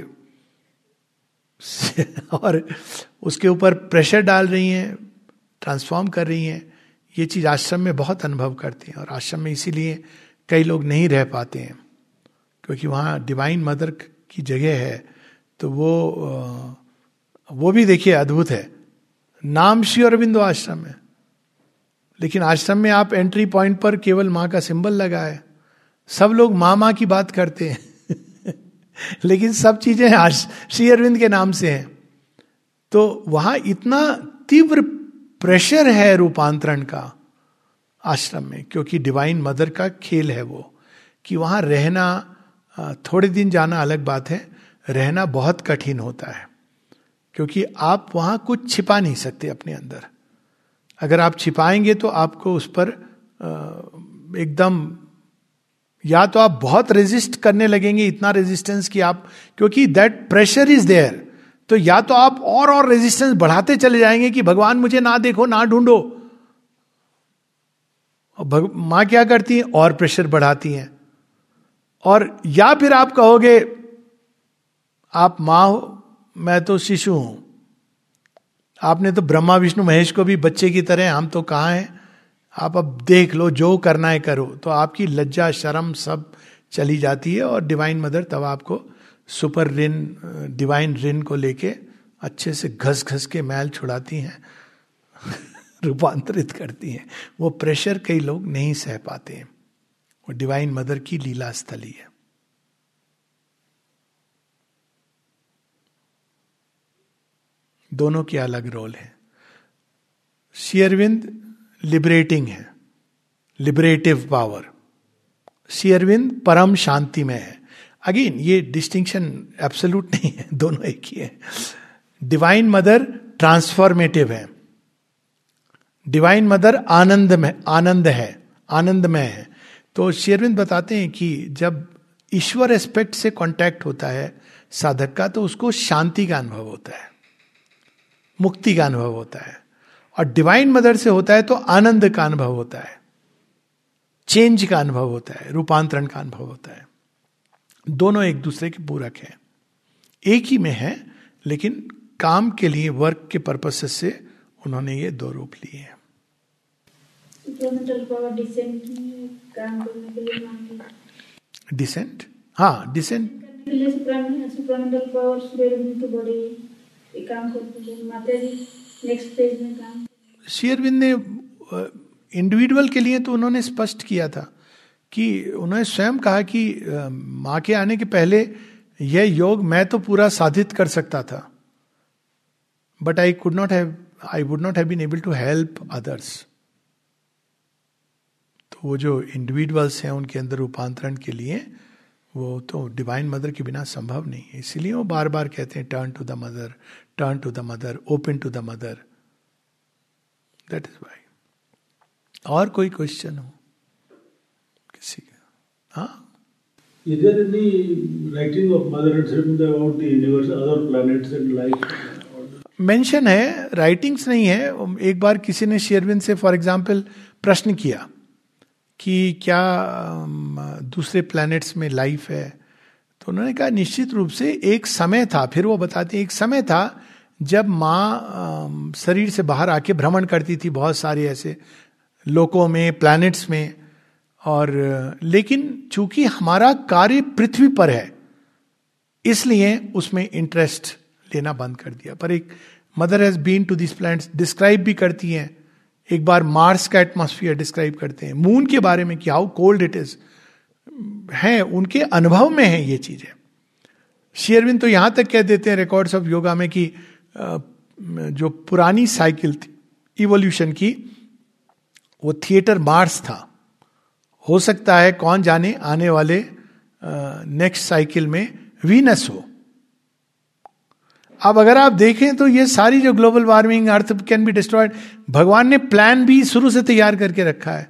और उसके ऊपर प्रेशर डाल रही हैं, ट्रांसफॉर्म कर रही हैं. ये चीज आश्रम में बहुत अनुभव करते हैं. और आश्रम में इसीलिए कई लोग नहीं रह पाते हैं, क्योंकि वहाँ डिवाइन मदर की जगह है. तो वो वो भी देखिए अद्भुत है. नाम श्री अरविंदो आश्रम है, लेकिन आश्रम में आप एंट्री पॉइंट पर केवल माँ का सिंबल लगा है. सब लोग माँ माँ की बात करते हैं लेकिन सब चीजें श्री अरविंद के नाम से हैं. तो वहां इतना तीव्र प्रेशर है रूपांतरण का आश्रम में, क्योंकि डिवाइन मदर का खेल है वो, कि वहां रहना, थोड़े दिन जाना अलग बात है, रहना बहुत कठिन होता है. क्योंकि आप वहां कुछ छिपा नहीं सकते अपने अंदर. अगर आप छिपाएंगे तो आपको उस पर एकदम, या तो आप बहुत रेजिस्ट करने लगेंगे, इतना रेजिस्टेंस कि आप, क्योंकि दैट प्रेशर इज देयर, तो या तो आप और और रेजिस्टेंस बढ़ाते चले जाएंगे कि भगवान मुझे ना देखो, ना ढूंढो. और मां क्या करती है? और प्रेशर बढ़ाती हैं. और या फिर आप कहोगे आप मां हो, मैं तो शिशु हूं, आपने तो ब्रह्मा विष्णु महेश को भी बच्चे की तरह, हम तो कहां हैं, आप अब देख लो, जो करना है करो. तो आपकी लज्जा शर्म सब चली जाती है. और डिवाइन मदर तब आपको सुपर रिन, डिवाइन रिन को लेके अच्छे से घस घस के मैल छुड़ाती हैं रूपांतरित करती हैं. वो प्रेशर कई लोग नहीं सह पाते हैं. वो डिवाइन मदर की लीला स्थली है. दोनों के अलग रोल हैं. श्री अरविंद लिबरेटिंग है, लिबरेटिव पावर. श्री अरविंद परम शांति में है. अगेन ये डिस्टिंक्शन एब्सोल्यूट नहीं है, दोनों एक ही है. डिवाइन मदर ट्रांसफॉर्मेटिव है. डिवाइन मदर आनंद में, आनंद है, आनंदमय है. तो श्री अरविंद बताते हैं कि जब ईश्वर एस्पेक्ट से कांटेक्ट होता है साधक का, तो उसको शांति का अनुभव होता है, मुक्ति का अनुभव होता है. और डिवाइन मदर से होता है तो आनंद का अनुभव होता है, चेंज का अनुभव होता है, रूपांतरण का अनुभव होता है. दोनों एक दूसरे के पूरक हैं, एक ही में है, लेकिन काम के लिए, वर्क के पर्पस से उन्होंने ये दो रूप लिए हैं. डिसेंट, हाँ डिसेंट श्री अरविंद ने इंडिविजुअल के लिए तो उन्होंने स्पष्ट किया था कि उन्होंने स्वयं कहा कि माँ के आने के पहले यह योग मैं तो पूरा साधित कर सकता था, but I could not have I would not have been able to help others. तो तो वो जो इंडिविजुअल्स हैं उनके अंदर रूपांतरण के लिए वो तो डिवाइन मदर के बिना संभव नहीं है. इसीलिए वो बार बार कहते हैं turn to the mother, turn to the mother, open to the mother. That is why. और कोई क्वेश्चन हो किसी का? हाँ. Is there any writing of Mother and Srimad about the universe, other planets and life? Mention है, writings नहीं है. एक बार किसी ने शेरविन से फॉर एग्जांपल प्रश्न किया कि क्या दूसरे प्लैनेट्स में लाइफ है, तो उन्होंने कहा निश्चित रूप से एक समय था. फिर वो बताते हैं एक समय था जब माँ शरीर से बाहर आके भ्रमण करती थी बहुत सारे ऐसे लोकों में, प्लैनेट्स में. और लेकिन चूंकि हमारा कार्य पृथ्वी पर है इसलिए उसमें इंटरेस्ट लेना बंद कर दिया. पर एक mother has been to this planets, describe भी करती हैं. एक बार मार्स का एटमॉस्फेयर डिस्क्राइब करते हैं, मून के बारे में कि हाउ कोल्ड इट इज, है उनके अनुभव में है ये चीजें. शेरविन तो यहां तक कह देते हैं रिकॉर्ड्स ऑफ योगा में कि जो पुरानी साइकिल थी इवोल्यूशन की, वो थिएटर मार्स था. हो सकता है कौन जाने आने वाले नेक्स्ट साइकिल में वीनस हो. अब अगर आप देखें तो ये सारी जो global warming, earth can be destroyed, भगवान ने प्लान भी शुरू से तैयार करके रखा है.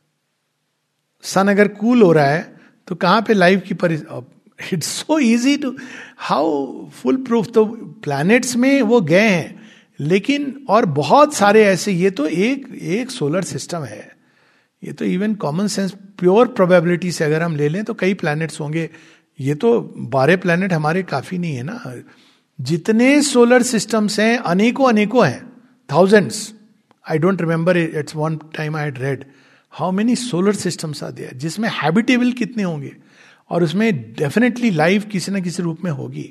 सन अगर कूल हो रहा है तो कहां पे लाइफ की परि it's so easy to how foolproof. तो प्लैनेट्स में वो गए हैं, लेकिन और बहुत सारे ऐसे, ये तो एक एक सोलर सिस्टम है. ये तो even common sense pure probability से अगर हम ले लें तो कई प्लैनेट्स होंगे. ये तो बारह प्लैनेट हमारे काफी नहीं है ना. जितने सोलर सिस्टम्स हैं अनेकों अनेकों हैं, thousands. I don't remember it's one time I had read how many solar systems are there, जिसमें हैबिटेबल कितने होंगे, और उसमें डेफिनेटली लाइफ किसी ना किसी रूप में होगी.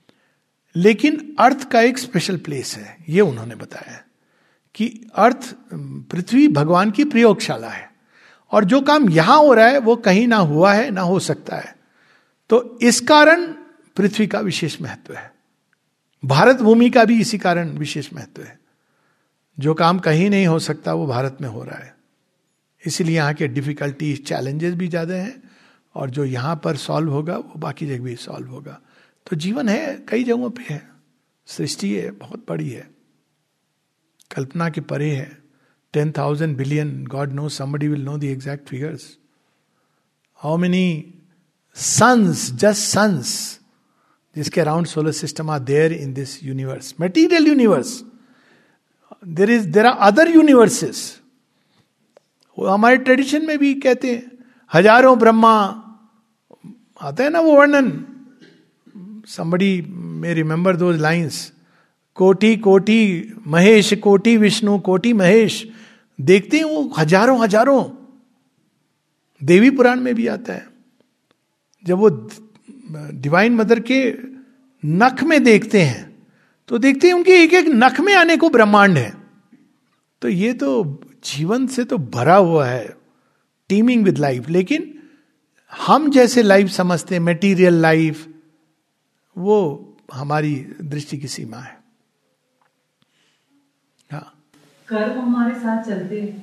लेकिन अर्थ का एक स्पेशल प्लेस है, ये उन्होंने बताया कि अर्थ, पृथ्वी भगवान की प्रयोगशाला है, और जो काम यहां हो रहा है वो कहीं ना हुआ है ना हो सकता है. तो इस कारण पृथ्वी का विशेष महत्व है. भारत भूमि का भी इसी कारण विशेष महत्व है. जो काम कहीं नहीं हो सकता वो भारत में हो रहा है. इसीलिए यहाँ के डिफिकल्टी, चैलेंजेस भी ज्यादा हैं, और जो यहां पर सॉल्व होगा वो बाकी जगह भी सॉल्व होगा. तो जीवन है, कई जगहों पे है, सृष्टि है, बहुत बड़ी है, कल्पना के परे है. Ten thousand billion, God know, somebody will know the exact figures. How many suns, just suns, जिसके around solar system are there in this universe, material universe. There is there are other universes. हमारे tradition में भी कहते हैं हजारों ब्रह्मा, आता है ना वो वर्णन. somebody may remember those lines, कोटि कोटि महेश, कोटि विष्णु, कोटि महेश. देखते हैं वो हजारों हजारों. देवी पुराण में भी आता है, जब वो डिवाइन मदर के नख में देखते हैं तो देखते हैं उनके एक एक नख में आने को ब्रह्मांड है. तो ये तो जीवन से तो भरा हुआ है, टीमिंग विद लाइफ. लेकिन हम जैसे लाइफ समझते हैं, मेटीरियल लाइफ, वो हमारी दृष्टि की सीमा है. हाँ, कर्म हमारे साथ चलते हैं.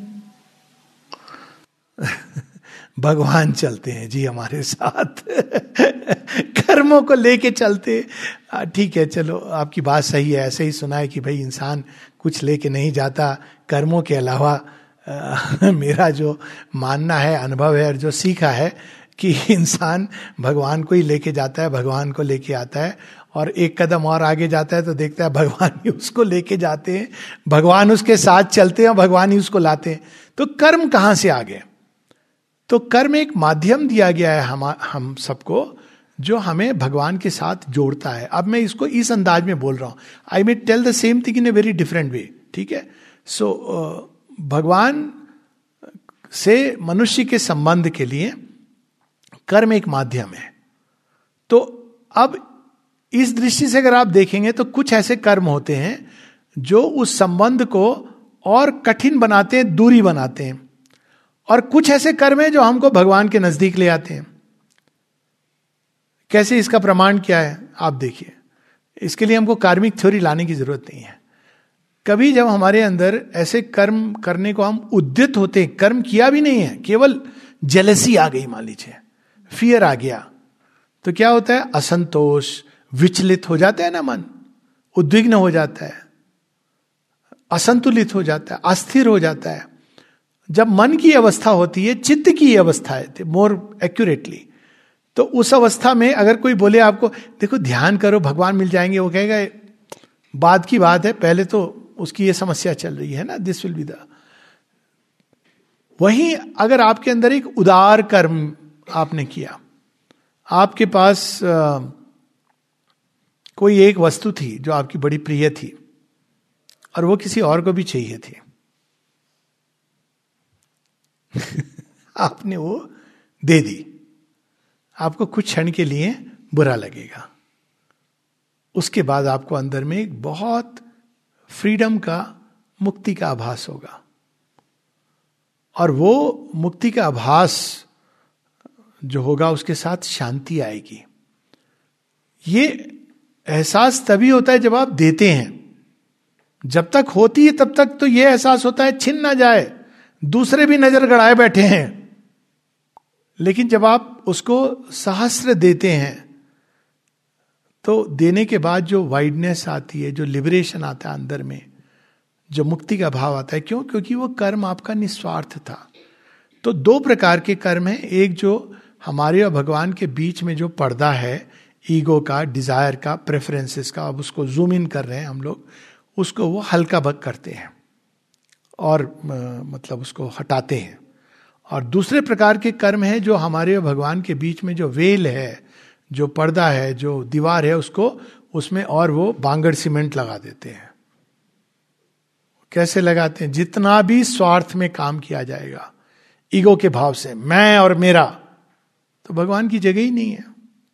भगवान चलते हैं जी हमारे साथ. कर्मों को लेके चलते. ठीक है, चलो आपकी बात सही है. ऐसे ही सुना है कि भाई इंसान कुछ लेके नहीं जाता कर्मों के अलावा. आ, मेरा जो मानना है, अनुभव है और जो सीखा है कि इंसान भगवान को ही लेके जाता है, भगवान को लेके आता है, और एक कदम और आगे जाता है तो देखता है भगवान ही उसको लेके जाते हैं, भगवान उसके साथ चलते हैं और भगवान ही उसको लाते हैं. तो कर्म कहां से आ गए? तो कर्म एक माध्यम दिया गया है हम हम सबको, जो हमें भगवान के साथ जोड़ता है. अब मैं इसको इस अंदाज में बोल रहा हूं. I may tell the same thing in a very different way. ठीक है. सो भगवान से मनुष्य के संबंध के लिए कर्म एक माध्यम है. तो अब इस दृष्टि से अगर आप देखेंगे तो कुछ ऐसे कर्म होते हैं जो उस संबंध को और कठिन बनाते हैं, दूरी बनाते हैं, और कुछ ऐसे कर्म हैं जो हमको भगवान के नजदीक ले आते हैं. कैसे? इसका प्रमाण क्या है आप देखिए. इसके लिए हमको कार्मिक थ्योरी लाने की जरूरत नहीं है. कभी जब हमारे अंदर ऐसे कर्म करने को हम उद्यत होते हैं, कर्म किया भी नहीं है, केवल जेलसी आ गई मान लीजिए, फियर आ गया, तो क्या होता है? असंतोष, विचलित हो जाता है ना मन, उद्विग्न हो जाता है, असंतुलित हो जाता है, अस्थिर हो जाता है। जब मन की अवस्था होती है, चित्त की अवस्था है मोर एक्यूरेटली, तो उस अवस्था में अगर कोई बोले आपको देखो ध्यान करो भगवान मिल जाएंगे, वो कहेगा बाद की बात है, पहले तो उसकी ये समस्या चल रही है ना, दिस विल बी द। वहीं अगर आपके अंदर एक उदार कर्म आपने किया, आपके पास आ, कोई एक वस्तु थी जो आपकी बड़ी प्रिय थी और वो किसी और को भी चाहिए थी आपने वो दे दी, आपको कुछ क्षण के लिए बुरा लगेगा, उसके बाद आपको अंदर में एक बहुत फ्रीडम का, मुक्ति का आभास होगा, और वो मुक्ति का आभास जो होगा उसके साथ शांति आएगी। ये एहसास तभी होता है जब आप देते हैं, जब तक होती है तब तक तो ये एहसास होता है छिन ना जाए, दूसरे भी नजर गड़ाए बैठे हैं, लेकिन जब आप उसको सहस्र देते हैं तो देने के बाद जो वाइडनेस आती है, जो लिबरेशन आता है अंदर में, जो मुक्ति का भाव आता है। क्यों? क्योंकि वो कर्म आपका निस्वार्थ था। तो दो प्रकार के कर्म हैं, एक जो हमारे और भगवान के बीच में जो पर्दा है, ईगो का, डिजायर का, प्रेफरेंसेस का, अब उसको जूम इन कर रहे हैं हम लोग, उसको वो हल्का भग करते हैं और आ, मतलब उसको हटाते हैं। और दूसरे प्रकार के कर्म है जो हमारे और भगवान के बीच में जो वेल है, जो पर्दा है, जो दीवार है, उसको उसमें और वो बांगड़ सीमेंट लगा देते हैं। कैसे लगाते हैं? जितना भी स्वार्थ में काम किया जाएगा ईगो के भाव से, मैं और मेरा, तो भगवान की जगह ही नहीं है।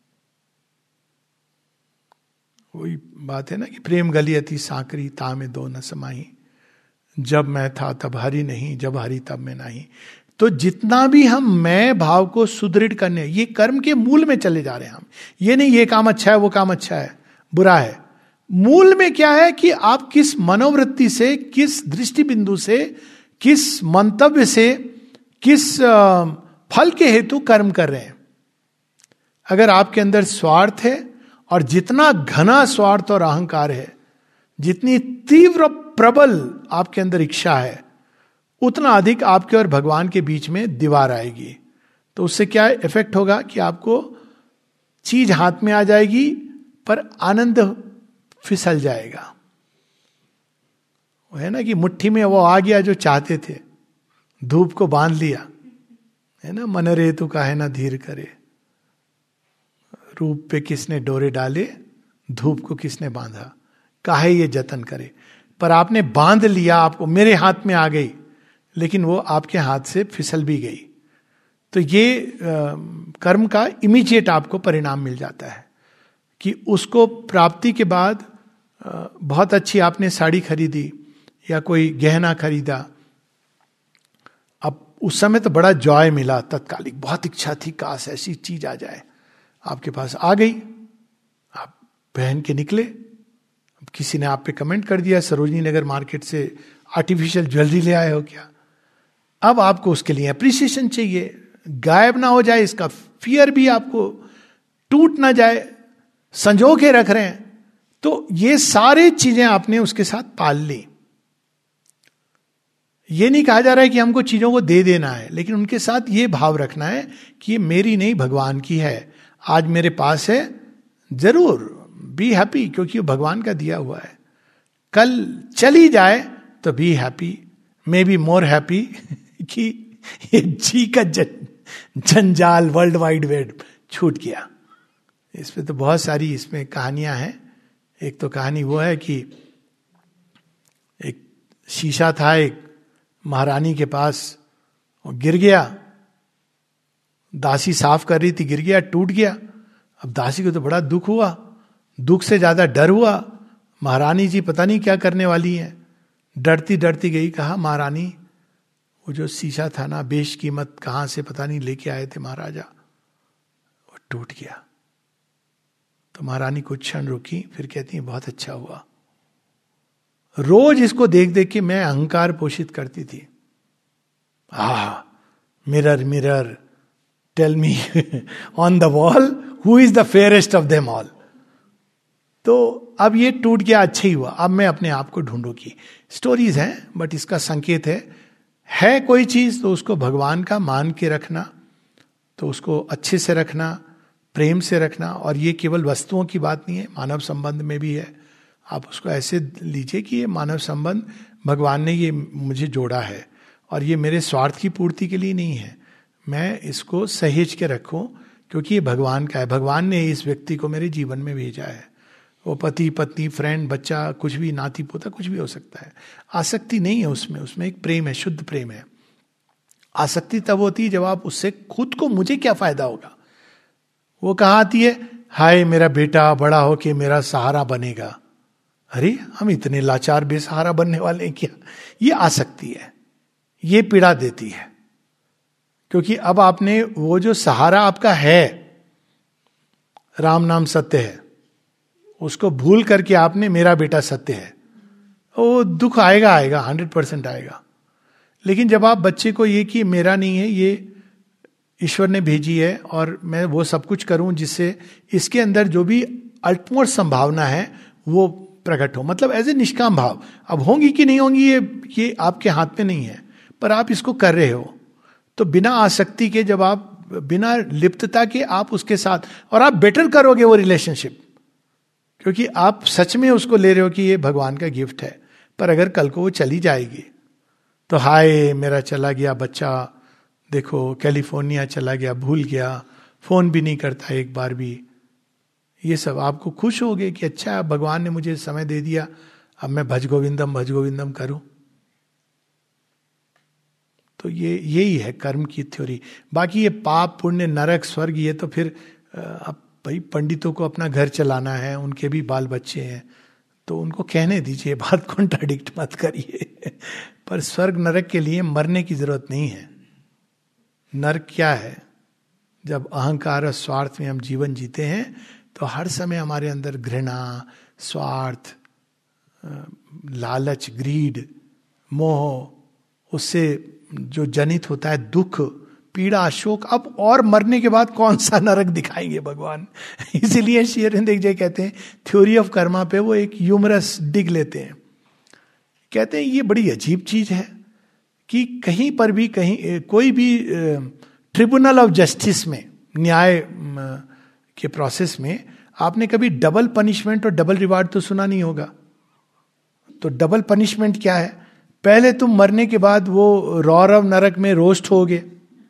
वही बात है ना कि प्रेम गलियती सांकरी ता में दो न समाही, जब मैं था तब हरि नहीं, जब हरि तब मैं नहीं। तो जितना भी हम मैं भाव को सुदृढ़ करने, ये कर्म के मूल में चले जा रहे हैं हम। ये नहीं ये काम अच्छा है, वो काम अच्छा है, बुरा है। मूल में क्या है कि आप किस मनोवृत्ति से, किस दृष्टि बिंदु से, किस मंतव्य से, किस फल के हेतु कर्म कर रहे हैं। अगर आपके अंदर स्वार्थ है, और जितना घना स्वार्थ और अहंकार है, जितनी तीव्र प्रबल आपके अंदर इच्छा है, उतना अधिक आपके और भगवान के बीच में दीवार आएगी। तो उससे क्या इफेक्ट होगा कि आपको चीज हाथ में आ जाएगी पर आनंद फिसल जाएगा। वो है ना कि मुट्ठी में वो आ गया जो चाहते थे, धूप को बांध लिया, है ना, मन रेतु का है ना धीर करे, रूप पे किसने डोरे डाले, धूप को किसने बांधा, काहे ये जतन करे। पर आपने बांध लिया, आपको मेरे हाथ में आ गई, लेकिन वो आपके हाथ से फिसल भी गई। तो ये आ, कर्म का इमीडिएट आपको परिणाम मिल जाता है कि उसको प्राप्ति के बाद आ, बहुत अच्छी आपने साड़ी खरीदी या कोई गहना खरीदा, अब उस समय तो बड़ा जॉय मिला, तत्कालिक बहुत इच्छा थी काश ऐसी चीज आ जाए, आपके पास आ गई, आप पहन के निकले, अब किसी ने आप पे कमेंट कर दिया सरोजनी नगर मार्केट से आर्टिफिशियल ज्वेलरी ले आए हो क्या। अब आपको उसके लिए अप्रिसिएशन चाहिए, गायब ना हो जाए इसका फियर भी, आपको टूट ना जाए, संजो के रख रहे हैं। तो ये सारी चीजें आपने उसके साथ पाल ली। ये नहीं कहा जा रहा है कि हमको चीजों को दे देना है, लेकिन उनके साथ ये भाव रखना है कि ये मेरी नहीं भगवान की है, आज मेरे पास है, जरूर बी हैप्पी क्योंकि वो भगवान का दिया हुआ है। कल चली जाए तो be happy, maybe more happy कि ये जी का जन, जंजाल वर्ल्ड वाइड वेब छूट गया। इस पे तो बहुत सारी इसमें कहानियां हैं। एक तो कहानी वो है कि एक शीशा था एक महारानी के पास, वो गिर गया, दासी साफ कर रही थी, गिर गया, टूट गया। अब दासी को तो बड़ा दुख हुआ, दुख से ज्यादा डर हुआ, महारानी जी पता नहीं क्या करने वाली हैं। डरती डरती गई, कहा महारानी वो जो शीशा था ना, बेशकीमत कहां से पता नहीं लेके आए थे महाराजा, वो टूट गया। तो महारानी कुछ क्षण रुकी, फिर कहती है बहुत अच्छा हुआ, रोज इसको देख देख के मैं अहंकार पोषित करती थी। Ah mirror mirror tell me on the wall who is the fairest of them all. तो अब ये टूट गया, अच्छा ही हुआ, अब मैं अपने आप को ढूंढू की। स्टोरीज हैं बट इसका संकेत है है कोई चीज तो उसको भगवान का मान के रखना, तो उसको अच्छे से रखना, प्रेम से रखना। और ये केवल वस्तुओं की बात नहीं है, मानव संबंध में भी है। आप उसको ऐसे लीजिए कि ये मानव संबंध भगवान ने ये मुझे जोड़ा है और ये मेरे स्वार्थ की पूर्ति के लिए नहीं है, मैं इसको सहेज के रखूं क्योंकि ये भगवान का है। भगवान ने इस व्यक्ति को मेरे जीवन में भेजा है। वो पति पत्नी फ्रेंड बच्चा कुछ भी, नाती पोता कुछ भी हो सकता है। आसक्ति नहीं है उसमें, उसमें एक प्रेम है, शुद्ध प्रेम है। आसक्ति तब होती है जब आप उससे खुद को मुझे क्या फायदा होगा, वो कहाँ आती है, हाय मेरा बेटा बड़ा होके मेरा सहारा बनेगा। अरे हम इतने लाचार बेसहारा बनने वाले हैं क्या? ये आसक्ति है, ये पीड़ा देती है। क्योंकि अब आपने वो जो सहारा आपका है, राम नाम सत्य है, उसको भूल करके आपने मेरा बेटा सत्य है, वो दुख आएगा आएगा हंड्रेड परसेंट आएगा। लेकिन जब आप बच्चे को ये कि मेरा नहीं है, ये ईश्वर ने भेजी है और मैं वो सब कुछ करूं जिससे इसके अंदर जो भी अल्टमोस्ट संभावना है वो प्रकट हो, मतलब एज ए निष्काम भाव। अब होंगी कि नहीं होंगी ये ये आपके हाथ में नहीं है, पर आप इसको कर रहे हो। तो बिना आसक्ति के, जब आप बिना लिप्तता के आप उसके साथ, और आप बेटर करोगे वो रिलेशनशिप, क्योंकि आप सच में उसको ले रहे हो कि ये भगवान का गिफ्ट है। पर अगर कल को वो चली जाएगी तो हाय मेरा चला गया बच्चा, देखो कैलिफोर्निया चला गया, भूल गया, फोन भी नहीं करता एक बार भी, ये सब आपको खुश हो गए कि अच्छा भगवान ने मुझे समय दे दिया, अब मैं भज गोविंदम भज गोविंदम करूं। तो ये यही है कर्म की थ्योरी। बाकी ये पाप पुण्य नरक स्वर्ग, ये तो फिर अब भाई पंडितों को अपना घर चलाना है, उनके भी बाल बच्चे हैं, तो उनको कहने दीजिए, बात कॉन्ट्राडिक्ट मत करिए। पर स्वर्ग नरक के लिए मरने की जरूरत नहीं है। नरक क्या है? जब अहंकार और स्वार्थ में हम जीवन जीते हैं तो हर समय हमारे अंदर घृणा, स्वार्थ, लालच, ग्रीड, मोह, उससे जो जनित होता है दुख, पीड़ा, शोक। अब और मरने के बाद कौन सा नरक दिखाएंगे भगवान? इसीलिए श्री अरविंद जी कहते हैं थ्योरी ऑफ कर्मा पे वो एक ह्यूमरस डिग लेते हैं। कहते हैं ये बड़ी अजीब चीज है कि कहीं पर भी, कहीं कोई भी ट्रिब्यूनल ऑफ जस्टिस में, न्याय के प्रोसेस में आपने कभी डबल पनिशमेंट और डबल रिवार्ड तो सुना नहीं होगा। तो डबल पनिशमेंट क्या है? पहले तुम मरने के बाद वो रौरव नरक में रोस्ट होगे।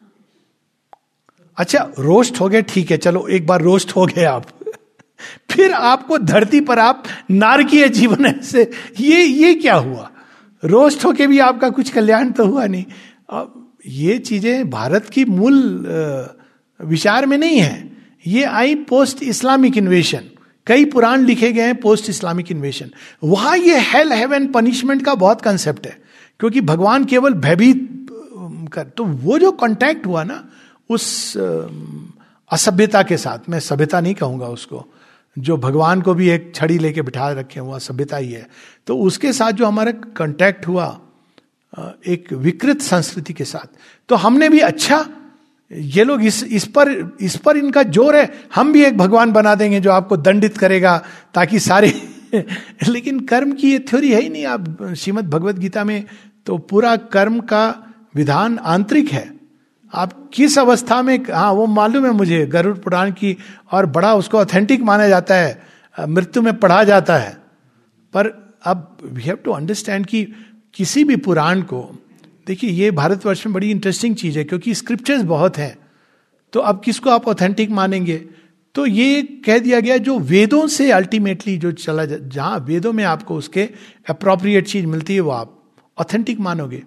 अच्छा रोस्ट हो गए, ठीक है, चलो एक बार रोस्ट हो गए आप, फिर आपको धरती पर आप नारकीय जीवन से, ये ये क्या हुआ? रोस्ट होके भी आपका कुछ कल्याण तो हुआ नहीं। अब ये चीजें भारत की मूल विचार में नहीं है, ये आई पोस्ट इस्लामिक इन्वेशन। कई पुराण लिखे गए हैं पोस्ट इस्लामिक इन्वेशन, वहां ये हेल हेवन पनिशमेंट का बहुत कंसेप्ट है, क्योंकि भगवान केवल भयभीत कर। तो वो जो कांटेक्ट हुआ ना उस असभ्यता के साथ, मैं सभ्यता नहीं कहूंगा उसको, जो भगवान को भी एक छड़ी लेके बिठा रखे हुआ सभ्यता ही है, तो उसके साथ जो हमारा कांटेक्ट हुआ एक विकृत संस्कृति के साथ, तो हमने भी अच्छा ये लोग इस इस पर इस पर इनका जोर है, हम भी एक भगवान बना देंगे जो आपको दंडित करेगा ताकि सारे लेकिन कर्म की ये थ्योरी है ही नहीं। आप श्रीमद् भगवत गीता में तो पूरा कर्म का विधान आंतरिक है। आप किस अवस्था में, हाँ वो मालूम है मुझे, गरुड़ पुराण की, और बड़ा उसको ऑथेंटिक माना जाता है, मृत्यु में पढ़ा जाता है। पर अब वी हैव टू अंडरस्टैंड कि किसी भी पुराण को, देखिए ये भारतवर्ष में बड़ी इंटरेस्टिंग चीज है क्योंकि स्क्रिप्चर्स बहुत हैं, तो अब किसको आप ऑथेंटिक मानेंगे? तो ये कह दिया गया जो वेदों से अल्टीमेटली जो चला, जहां वेदों में आपको उसके अप्रोप्रिएट चीज मिलती है वो आप ऑथेंटिक मानोगे।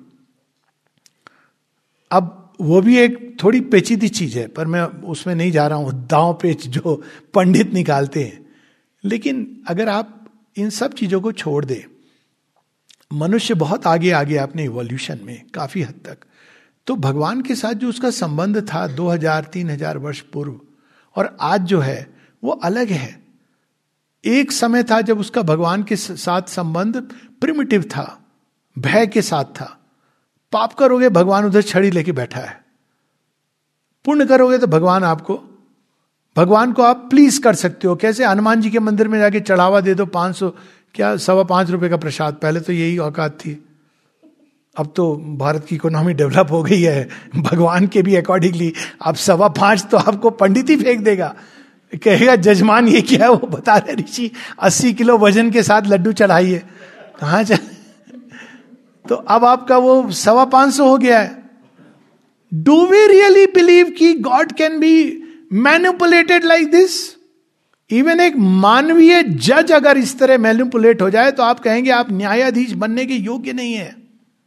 अब वो भी एक थोड़ी पेचीदी चीज है, पर मैं उसमें नहीं जा रहा हूं, दांव पेच जो पंडित निकालते हैं। लेकिन अगर आप इन सब चीजों को छोड़ दे, मनुष्य बहुत आगे आगे अपने इवोल्यूशन में काफी हद तक, तो भगवान के साथ जो उसका संबंध था दो हजार तीन हजार वर्ष पूर्व और आज जो है वो अलग है। एक समय था जब उसका भगवान के साथ संबंध प्रिमिटिव था, भय के साथ था। पाप करोगे भगवान उधर छड़ी लेके बैठा है, पुण्य करोगे तो भगवान आपको, भगवान को आप प्लीज कर सकते हो। कैसे? हनुमान जी के मंदिर में जाके चढ़ावा दे दो पांच सौ क्या सवा पांच रुपए का प्रसाद। पहले तो यही औकात थी, अब तो भारत की इकोनॉमी डेवलप हो गई है, भगवान के भी अकॉर्डिंगली अब सवा पांच तो आपको पंडित ही फेंक देगा, कहेगा जजमान ये क्या है, वो बता रहे ऋषि अस्सी किलो वजन के साथ लड्डू चढ़ाइए, कहां चल। तो अब आपका वो सवा पांच सौ हो गया है। डू वी रियली बिलीव कि God can be manipulated like this? Even एक मानवीय जज अगर इस तरह मैनिपुलेट हो जाए तो आप कहेंगे आप न्यायाधीश बनने के योग्य नहीं है।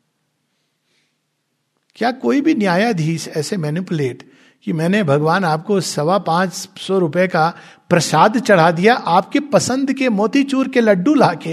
क्या कोई भी न्यायाधीश ऐसे मैनिपुलेट कि मैंने भगवान आपको सवा पांच सौ रुपए का प्रसाद चढ़ा दिया, आपके पसंद के मोतीचूर के लड्डू लाके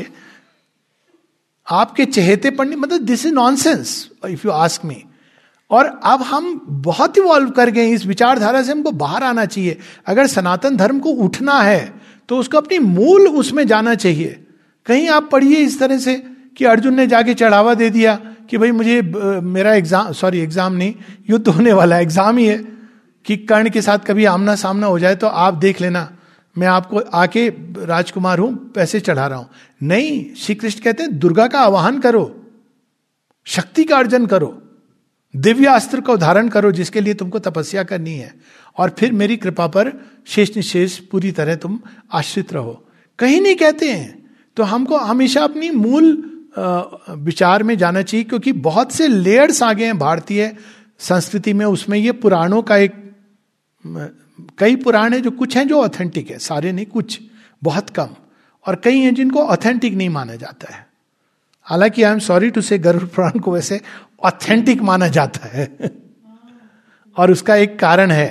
आपके चहेते पढ़ने, मतलब this is nonsense if you ask me. और अब हम बहुत इवॉल्व कर गए इस विचारधारा से, हमको बाहर आना चाहिए। अगर सनातन धर्म को उठना है तो उसको अपनी मूल उसमें जाना चाहिए। कहीं आप पढ़िए इस तरह से कि अर्जुन ने जाके चढ़ावा दे दिया कि भाई मुझे मेरा एग्जाम, सॉरी एग्जाम नहीं, युद्ध होने वाला एग्जाम ही है कि कर्ण के साथ कभी आमना सामना हो जाए तो आप देख लेना, मैं आपको आके राजकुमार हूं, पैसे चढ़ा रहा हूं। नहीं, श्री कृष्ण कहते हैं दुर्गा का आवाहन करो, शक्ति का अर्जन करो, दिव्य अस्त्र को धारण करो जिसके लिए तुमको तपस्या करनी है, और फिर मेरी कृपा पर शेष निशेष पूरी तरह तुम आश्रित रहो। कहीं नहीं कहते हैं। तो हमको हमेशा अपनी मूल विचार में जाना चाहिए, क्योंकि बहुत से लेयर्स आ गए हैं भारतीय संस्कृति में। उसमें ये पुराणों का एक, कई पुराण है जो कुछ हैं जो ऑथेंटिक है, सारे नहीं, कुछ बहुत कम, और कई हैं जिनको ऑथेंटिक नहीं माना जाता है। हालांकि आई एम सॉरी टू से गरुड़ पुराण को वैसे ऑथेंटिक माना जाता है और उसका एक कारण है।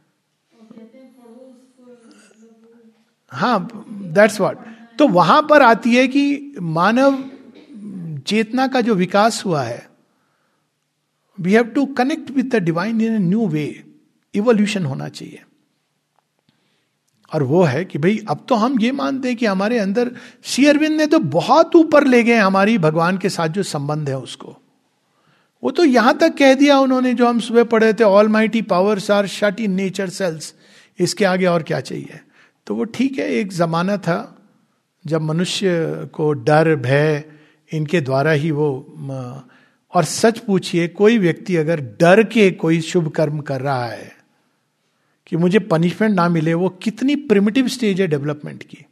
हाँ, दैट्स व्हाट। तो वहां पर आती है कि मानव चेतना का जो विकास हुआ है, we have to connect with the divine in a new way, evolution होना चाहिए। और वो है कि भाई अब तो हम ये मानते हैं कि हमारे अंदर, श्री अरविंद ने तो बहुत ऊपर ले गए हमारी भगवान के साथ जो संबंध है उसको। वो तो यहां तक कह दिया उन्होंने, जो हम सुबह पढ़े थे, almighty powers are shut in nature cells, इसके आगे और क्या चाहिए। तो वो ठीक है, एक जमाना था जब मनुष्य को डर भय इनके द्वारा ही वो, और सच पूछिए कोई व्यक्ति अगर डर के कोई शुभ कर्म कर रहा है कि मुझे पनिशमेंट ना मिले, वो कितनी प्रिमिटिव स्टेज है डेवलपमेंट की।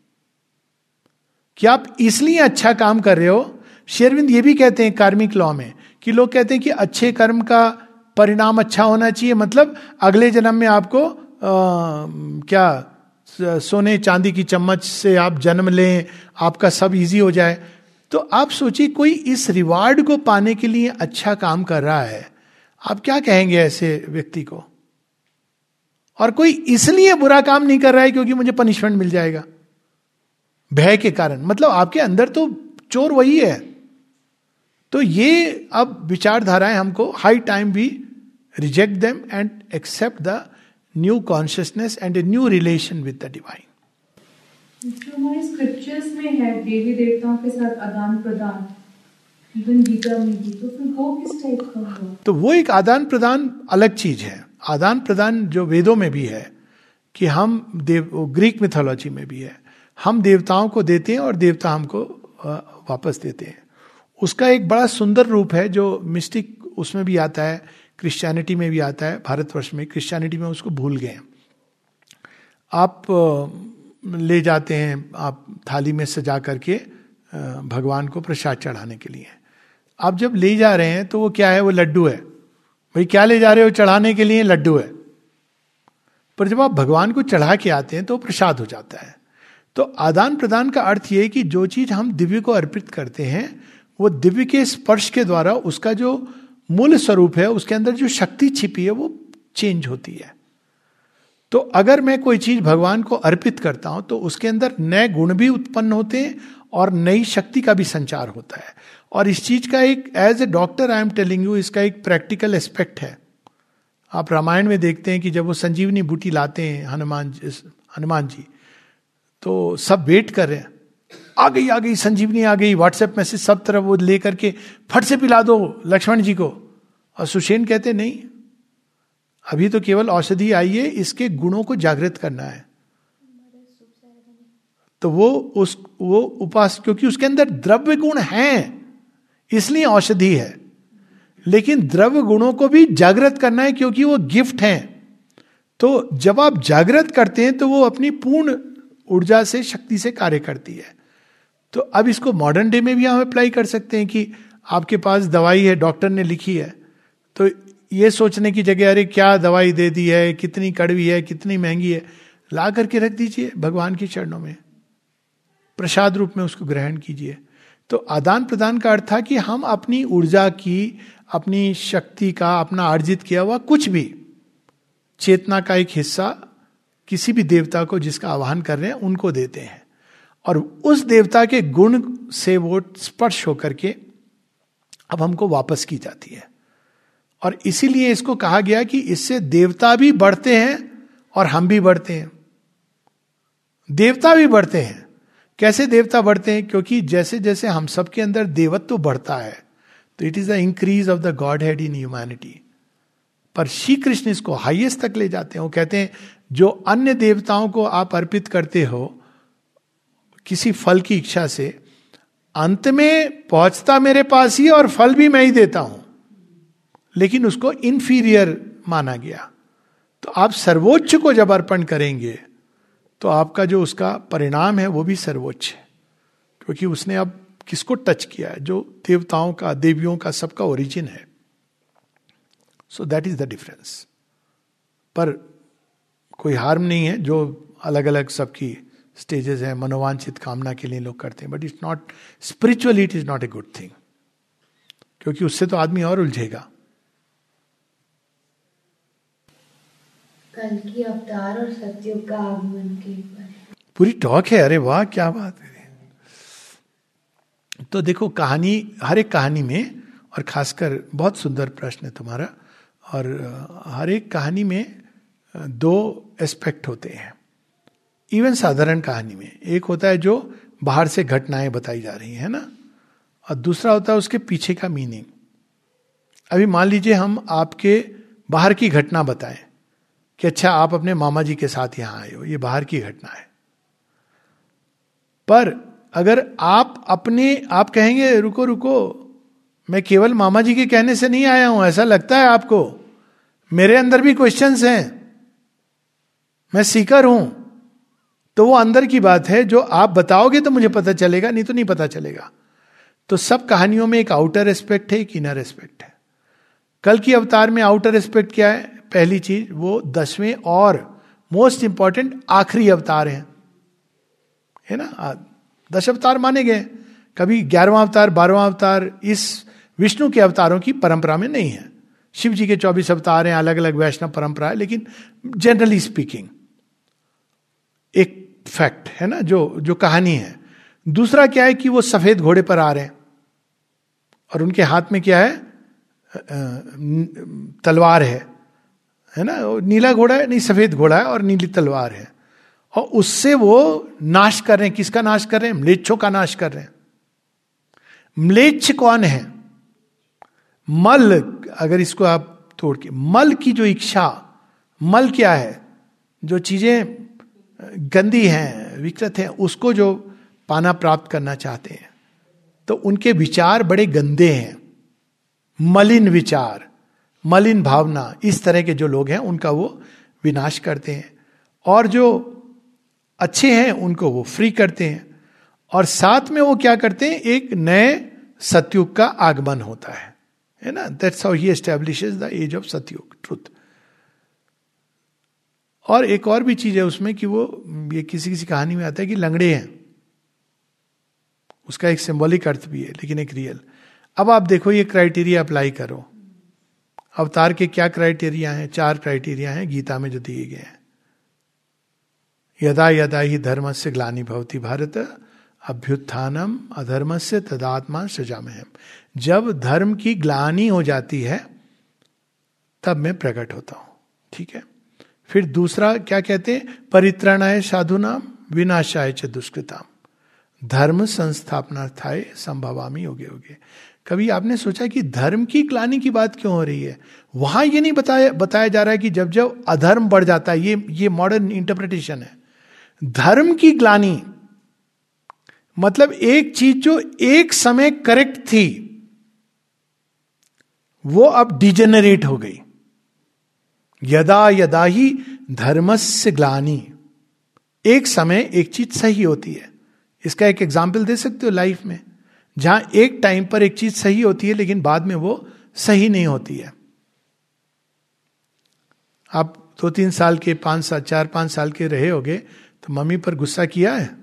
कि आप इसलिए अच्छा काम कर रहे हो। शेरविंद ये भी कहते हैं कार्मिक लॉ में कि लोग कहते हैं कि अच्छे कर्म का परिणाम अच्छा होना चाहिए, मतलब अगले जन्म में आपको आ, क्या सोने चांदी की चम्मच से आप जन्म लें, आपका सब इजी हो जाए। तो आप सोचिए कोई इस रिवार्ड को पाने के लिए अच्छा काम कर रहा है, आप क्या कहेंगे ऐसे व्यक्ति को। और कोई इसलिए बुरा काम नहीं कर रहा है क्योंकि मुझे पनिशमेंट मिल जाएगा भय के कारण, मतलब आपके अंदर तो चोर वही है। तो ये अब विचारधाराएं हमको हाई टाइम भी reject them and accept the new consciousness and a new relation with the divine. जो हमारे स्क्रिप्चर्स में है देवी देवताओं के साथ आदान प्रदान, इवन गीता में भी, तो फिर वो किस टाइप का हो? तो वो एक आदान प्रदान अलग चीज है। आदान प्रदान जो वेदों में भी है कि हम देव, ग्रीक मिथोलॉजी में भी है, हम देवताओं को देते हैं और देवता हमको वापस देते हैं। उसका एक बड़ा सुंदर रूप है जो मिस्टिक उसमें भी आता है, क्रिश्चियनिटी में भी आता है। भारतवर्ष में क्रिश्चियनिटी में उसको भूल गए। आप ले जाते हैं, आप थाली में सजा करके भगवान को प्रसाद चढ़ाने के लिए। आप जब ले जा रहे हैं तो वो क्या है, वो लड्डू है। भाई क्या ले जा रहे हो चढ़ाने के लिए? लड्डू है। पर जब आप भगवान को चढ़ा के आते हैं तो प्रसाद हो जाता है। तो आदान प्रदान का अर्थ यह है कि जो चीज हम दिव्य को अर्पित करते हैं वो दिव्य के स्पर्श के द्वारा उसका जो मूल स्वरूप है, उसके अंदर जो शक्ति छिपी है, वो चेंज होती है। तो अगर मैं कोई चीज भगवान को अर्पित करता हूं तो उसके अंदर नए गुण भी उत्पन्न होते हैं और नई शक्ति का भी संचार होता है। और इस चीज का एक, as a doctor I am telling you, इसका एक प्रैक्टिकल एस्पेक्ट है। आप रामायण में देखते हैं कि जब वो संजीवनी बूटी लाते हैं हनुमान जी हनुमान जी तो सब वेट कर रहे हैं, आ गई आ गई संजीवनी आ गई, व्हाट्सएप मैसेज सब तरफ वो लेकर के फट से पिला दो लक्ष्मण जी को। और सुषेण कहते नहीं, अभी तो केवल औषधि आई है, इसके गुणों को जागृत करना है। तो वो उस वो उपास, क्योंकि उसके अंदर द्रव्य गुण हैं इसलिए औषधि है, लेकिन द्रव्य गुणों को भी जागृत करना है क्योंकि वो गिफ्ट हैं। तो जब आप जागृत करते हैं तो वो अपनी पूर्ण ऊर्जा से, शक्ति से कार्य करती है। तो अब इसको मॉडर्न डे में भी हम अप्लाई कर सकते हैं कि आपके पास दवाई है, डॉक्टर ने लिखी है, तो ये सोचने की जगह अरे क्या दवाई दे दी है, कितनी कड़वी है, कितनी महंगी है, ला करके रख दीजिए भगवान के चरणों में, प्रसाद रूप में उसको ग्रहण कीजिए। तो आदान प्रदान का अर्थ था कि हम अपनी ऊर्जा की, अपनी शक्ति का, अपना अर्जित किया हुआ कुछ भी, चेतना का एक हिस्सा किसी भी देवता को जिसका आह्वान कर रहे हैं उनको देते हैं, और उस देवता के गुण से वो स्पर्श होकर के अब हमको वापस की जाती है। और इसीलिए इसको कहा गया कि इससे देवता भी बढ़ते हैं और हम भी बढ़ते हैं। देवता भी बढ़ते हैं। कैसे देवता बढ़ते हैं? क्योंकि जैसे जैसे हम सबके अंदर देवत्व बढ़ता है तो it is the increase of the godhead in humanity. पर श्री कृष्ण इसको हाईएस्ट तक ले जाते हैं। वो कहते हैं जो अन्य देवताओं को आप अर्पित करते हो किसी फल की इच्छा से, अंत में पहुंचता मेरे पास ही और फल भी मैं ही देता हूं, लेकिन उसको इंफीरियर माना गया। तो आप सर्वोच्च को जब अर्पण करेंगे तो आपका जो उसका परिणाम है वो भी सर्वोच्च है, क्योंकि उसने अब किसको टच किया है? जो देवताओं का, देवियों का, सबका ओरिजिन है। So that is the difference. पर कोई हार्म नहीं है, जो अलग अलग सबकी स्टेजेस हैं, मनोवांछित कामना के लिए लोग करते हैं, but it's not spiritually, it is not a good thing, क्योंकि उससे तो आदमी और उलझेगा। कल की अवतार और सतयुग का आगमन के ऊपर पूरी टॉक है। अरे वाह, क्या बात है। तो देखो कहानी, हर एक कहानी में, और खासकर बहुत सुंदर प्रश्न है तुम्हारा, और हर एक कहानी में दो एस्पेक्ट होते हैं। इवन साधारण कहानी में एक होता है जो बाहर से घटनाएं बताई जा रही है ना, और दूसरा होता है उसके पीछे का मीनिंग। अभी मान लीजिए हम आपके बाहर की घटना बताएं कि अच्छा आप अपने मामा जी के साथ यहां आए हो, ये बाहर की घटना है। पर अगर आप अपने आप कहेंगे रुको रुको, मैं केवल मामा जी के कहने से नहीं आया हूं, ऐसा लगता है आपको, मेरे अंदर भी क्वेश्चंस हैं, मैं सीकर हूं, तो वो अंदर की बात है जो आप बताओगे तो मुझे पता चलेगा, नहीं तो नहीं पता चलेगा। तो सब कहानियों में एक आउटर एस्पेक्ट है, एक इनर एस्पेक्ट है। कल की अवतार में आउटर एस्पेक्ट क्या है? पहली चीज, वो दसवें और मोस्ट इंपॉर्टेंट आखिरी अवतार है, है ना। दस अवतार माने गए, कभी ग्यारहवां अवतार, बारहवां अवतार इस विष्णु के अवतारों की परंपरा में नहीं है। शिव जी के चौबीस अवतार हैं, अलग अलग वैष्णव परंपरा है, लेकिन जनरली स्पीकिंग एक फैक्ट है ना, जो जो कहानी है। दूसरा क्या है कि वो सफेद घोड़े पर आ रहे हैं और उनके हाथ में क्या है? तलवार है, है ना। नीला घोड़ा है, नहीं सफेद घोड़ा है और नीली तलवार है, और उससे वो नाश कर रहे हैं। किसका नाश कर रहे हैं? म्लेच्छों का नाश कर रहे हैं। म्लेच्छ कौन है? मल, अगर इसको आप तोड़ के, मल की जो इच्छा, मल क्या है? जो चीजें गंदी हैं, विकृत हैं, उसको जो पाना प्राप्त करना चाहते हैं, तो उनके विचार बड़े गंदे हैं, मलिन विचार, मलिन भावना, इस तरह के जो लोग हैं उनका वो विनाश करते हैं, और जो अच्छे हैं उनको वो फ्री करते हैं। और साथ में वो क्या करते हैं? एक नए सतयुग का आगमन होता है, है ना। That's how he establishes the age of Satyuga, truth. और एक और भी चीज है उसमें कि वो, ये किसी किसी कहानी में आता है कि लंगड़े हैं, उसका एक सिंबॉलिक अर्थ भी है, लेकिन एक रियल। अब आप देखो, ये क्राइटेरिया अप्लाई करो। अवतार के क्या क्राइटेरिया हैं? चार क्राइटेरिया हैं गीता में जो दिए गए हैं। यदा यदा ही धर्मस्य ग्लानि भवति भारत अभ्युत्थानम अधर्मस्य तदात्मा सृजाम्यहम्। जब धर्म की ग्लानि हो जाती है तब मैं प्रकट होता हूं, ठीक है। फिर दूसरा क्या कहते हैं? परित्राणाय साधुनाम विनाशाय च दुष्कृताम। धर्म संस्थापनार्थाय संभवामि योगे योगे। कभी आपने सोचा कि धर्म की ग्लानि की बात क्यों हो रही है? वहां ये नहीं बताया बताया जा रहा है कि जब जब अधर्म बढ़ जाता है, ये ये मॉडर्न इंटरप्रिटेशन है। धर्म की ग्लानि मतलब एक चीज जो एक समय करेक्ट थी वो अब डिजेनरेट हो गई। यदा यदा ही धर्मस्य ग्लानि, एक समय एक चीज सही होती है। इसका एक एग्जाम्पल दे सकते हो लाइफ में, जहां एक टाइम पर एक चीज सही होती है लेकिन बाद में वो सही नहीं होती है। आप दो तीन साल के, पांच साल, चार पांच साल के रहे होगे तो मम्मी पर गुस्सा किया है?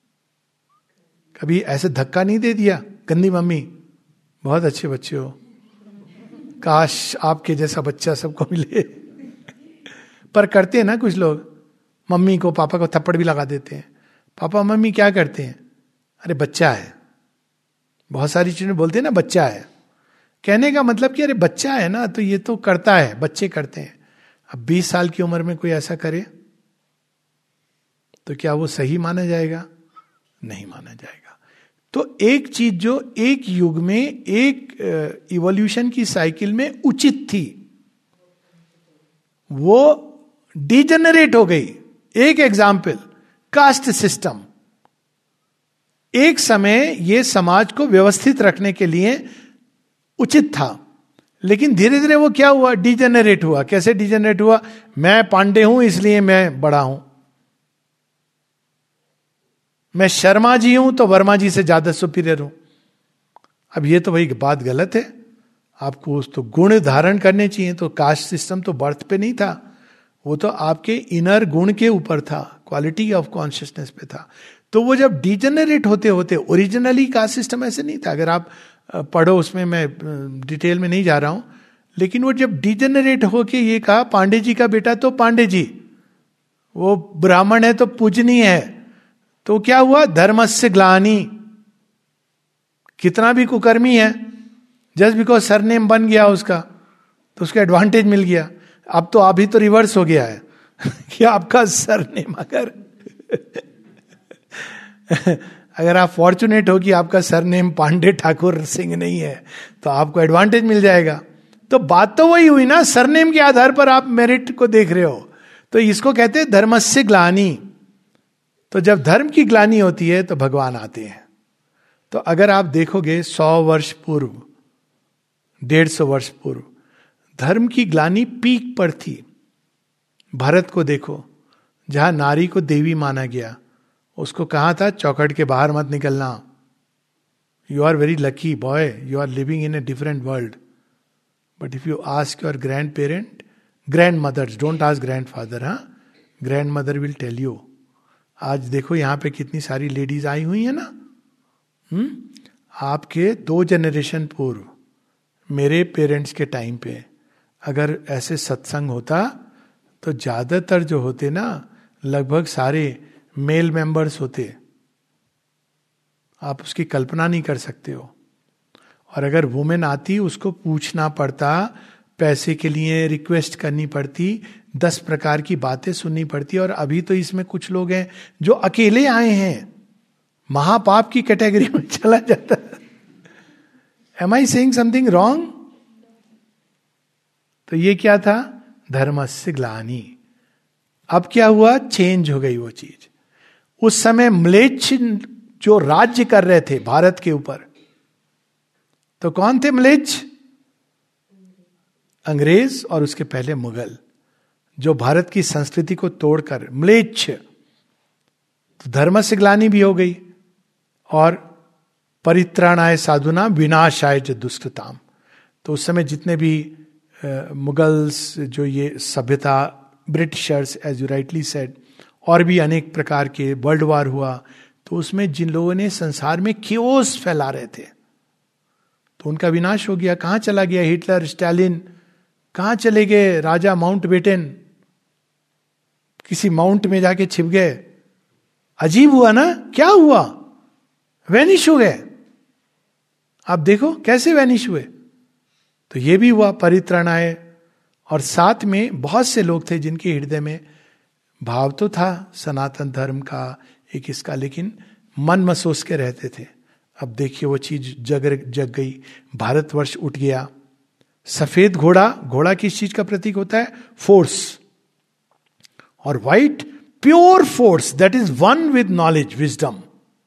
कभी ऐसे धक्का नहीं दे दिया, गंदी मम्मी बहुत अच्छे बच्चे हो, काश आपके जैसा बच्चा सबको मिले। पर करते हैं ना कुछ लोग, मम्मी को पापा को थप्पड़ भी लगा देते हैं। पापा मम्मी क्या करते हैं? अरे बच्चा है। बहुत सारी चीजें बोलते हैं ना, बच्चा है। कहने का मतलब कि अरे बच्चा है ना, तो ये तो करता है, बच्चे करते हैं। अब बीस साल की उम्र में कोई ऐसा करे तो क्या वो सही माना जाएगा? नहीं माना जाएगा। तो एक चीज जो एक युग में, एक इवोल्यूशन की साइकिल में उचित थी, वो डिजेनरेट हो गई। एक एग्जाम्पल, कास्ट सिस्टम। एक समय ये समाज को व्यवस्थित रखने के लिए उचित था, लेकिन धीरे धीरे वो क्या हुआ? डिजेनरेट हुआ। कैसे डिजेनरेट हुआ? मैं पांडे हूं इसलिए मैं बड़ा हूं, मैं शर्मा जी हूं तो वर्मा जी से ज्यादा सुपीरियर हूं। अब ये तो भाई बात गलत है। आपको तो गुण धारण करने चाहिए। तो कास्ट सिस्टम तो बर्थ पे नहीं था, वो तो आपके इनर गुण के ऊपर था, क्वालिटी ऑफ कॉन्शियसनेस पे था। तो वो जब डिजेनरेट होते होते, ओरिजिनली कास्ट सिस्टम ऐसे नहीं था। अगर आप पढ़ो, उसमें मैं डिटेल में नहीं जा रहा हूं, लेकिन वो जब डिजेनरेट होके ये कहा पांडे जी का बेटा तो पांडे जी, वो ब्राह्मण है तो पूजनीय है, तो क्या हुआ? धर्मस्य ग्लानि। कितना भी कुकर्मी है, जस्ट बिकॉज सरनेम बन गया उसका तो उसका एडवांटेज मिल गया। अब तो अभी तो रिवर्स हो गया है कि आपका सरनेम अगर अगर आप फॉर्चुनेट हो कि आपका सरनेम पांडे ठाकुर सिंह नहीं है तो आपको एडवांटेज मिल जाएगा। तो बात तो वही हुई ना, सरनेम के आधार पर आप मेरिट को देख रहे हो। तो इसको कहते हैं धर्मस्य ग्लानि। तो जब धर्म की ग्लानि होती है तो भगवान आते हैं। तो अगर आप देखोगे सौ वर्ष पूर्व, डेढ़ सौ वर्ष पूर्व धर्म की ग्लानि पीक पर थी। भारत को देखो, जहां नारी को देवी माना गया, उसको कहा था चौखट के बाहर मत निकलना, you are very lucky boy, you are living in a different world. But if you ask your grandparent, grandmothers, don't ask grandfather, हाँ, grandmother will tell you. आज देखो यहां पे कितनी सारी लेडीज आई हुई है ना। हम्म आपके दो जनरेशन पूर्व, मेरे पेरेंट्स के टाइम पे अगर ऐसे सत्संग होता तो ज्यादातर जो होते ना, लगभग सारे मेल मेंबर्स होते। आप उसकी कल्पना नहीं कर सकते हो। और अगर वुमेन आती, उसको पूछना पड़ता, पैसे के लिए रिक्वेस्ट करनी पड़ती, दस प्रकार की बातें सुननी पड़ती। और अभी तो इसमें कुछ लोग हैं जो अकेले आए हैं, महापाप की कैटेगरी में चला जाता। Am I saying something wrong? तो ये क्या था? धर्मस्य ग्लानि। अब क्या हुआ? चेंज हो गई वो चीज। उस समय म्लेच्छ जो राज्य कर रहे थे भारत के ऊपर, तो कौन थे म्लेच्छ? अंग्रेज और उसके पहले मुगल, जो भारत की संस्कृति को तोड़कर म्लेच्छ। तो धर्मस्य ग्लानि भी हो गई। और परित्राणाय साधुना विनाशाय च दुष्कृताम। तो उस समय जितने भी मुगल्स, जो ये सभ्यता, Britishers as you rightly said, और भी अनेक प्रकार के, वर्ल्ड वार हुआ, तो उसमें जिन लोगों ने संसार में क्योस फैला रहे थे, तो उनका विनाश हो गया। कहां चला गया हिटलर, स्टालिन? कहां चले गए? राजा माउंट बेटन किसी माउंट में जाके छिप गए। अजीब हुआ ना? क्या हुआ? वैनिश हो गए। आप देखो कैसे वैनिश हुए। तो ये भी हुआ परित्राणाय। और साथ में बहुत से लोग थे जिनके हृदय में भाव तो था सनातन धर्म का, एक इसका, लेकिन मन मसोस के रहते थे। अब देखिए वो चीज जग जग गई, भारतवर्ष उठ गया। सफेद घोड़ा, घोड़ा किस चीज का प्रतीक होता है? फोर्स। और white pure force that is one with knowledge, wisdom.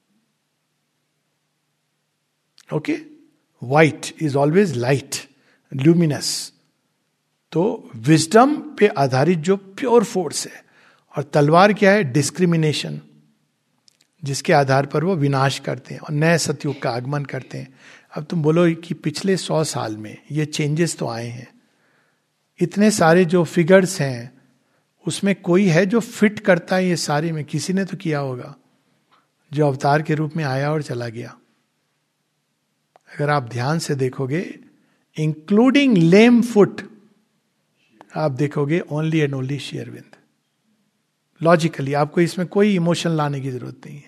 Okay, white is always light, luminous. तो विजडम पे आधारित जो प्योर फोर्स है। और तलवार क्या है? डिस्क्रिमिनेशन, जिसके आधार पर वो विनाश करते हैं और नए सतयुग का आगमन करते हैं। अब तुम बोलो कि पिछले सौ साल में ये चेंजेस तो आए हैं, इतने सारे जो फिगर्स हैं उसमें कोई है जो फिट करता है ये सारे में? किसी ने तो किया होगा, जो अवतार के रूप में आया और चला गया। अगर आप ध्यान से देखोगे, इंक्लूडिंग लेम फुट, आप देखोगे only and only Shri Aurobindo. Logically आपको इसमें कोई इमोशन लाने की जरूरत नहीं है।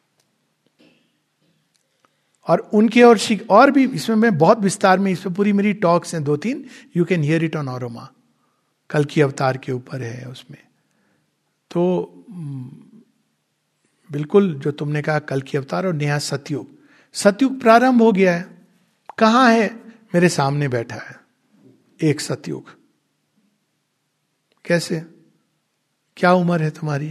और उनके और और भी इसमें मैं बहुत विस्तार में, इसमें पूरी मेरी टॉक्स हैं दो तीन, you can hear it on Auroma, कल की अवतार के ऊपर है उसमें। तो बिल्कुल जो तुमने कहा कल की अवतार और नेहा सतयुग, सतयुग प्रारंभ हो गया है। कहां है? मेरे सामने बैठा है एक सतयुग। कैसे? क्या उम्र है तुम्हारी?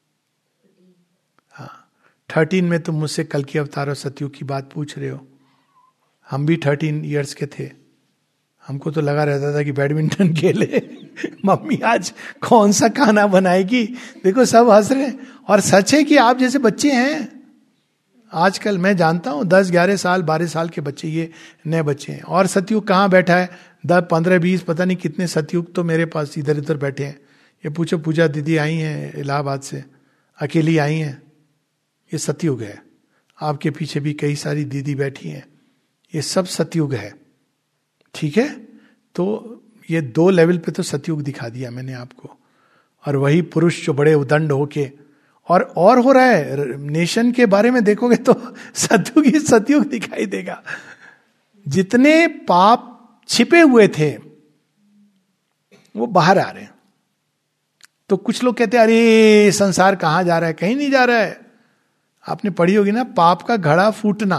हाँ, थर्टीन में तुम मुझसे कल की अवतार और सतयुग की बात पूछ रहे हो। हम भी थर्टीन इयर्स के थे, हमको तो लगा रहता था कि बैडमिंटन खेले मम्मी आज कौन सा खाना बनाएगी। देखो सब हंस रहे हैं, और सच है कि आप जैसे बच्चे हैं आजकल। मैं जानता हूं दस ग्यारह साल बारह साल के बच्चे, ये नए बच्चे हैं। और सतयुग कहाँ बैठा है? दस पंद्रह बीस पता नहीं कितने सतयुग तो मेरे पास इधर उधर बैठे हैं। ये पूछो, पूजा दीदी आई हैं इलाहाबाद से, अकेली आई हैं, ये सतयुग है। आपके पीछे भी कई सारी दीदी बैठी हैं, ये सब सतयुग है। ठीक है, तो ये दो लेवल पे तो सतयुग दिखा दिया मैंने आपको। और वही पुरुष जो बड़े उदंड होके, और और हो रहा है नेशन के बारे में देखोगे तो सतयुग ही सतयुग दिखाई देगा। जितने पाप छिपे हुए थे वो बाहर आ रहे हैं। तो कुछ लोग कहते हैं अरे संसार कहां जा रहा है? कहीं नहीं जा रहा है। आपने पढ़ी होगी ना, पाप का घड़ा फूटना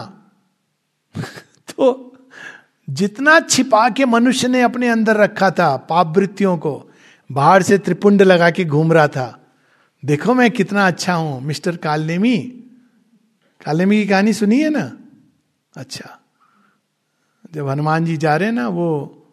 तो जितना छिपा के मनुष्य ने अपने अंदर रखा था पाप वृत्तियों को, बाहर से त्रिपुंड लगा के घूम रहा था, देखो मैं कितना अच्छा हूं। मिस्टर कालनेमी, कालनेमी की कहानी सुनी है ना? अच्छा, जब हनुमान जी जा रहे हैं ना वो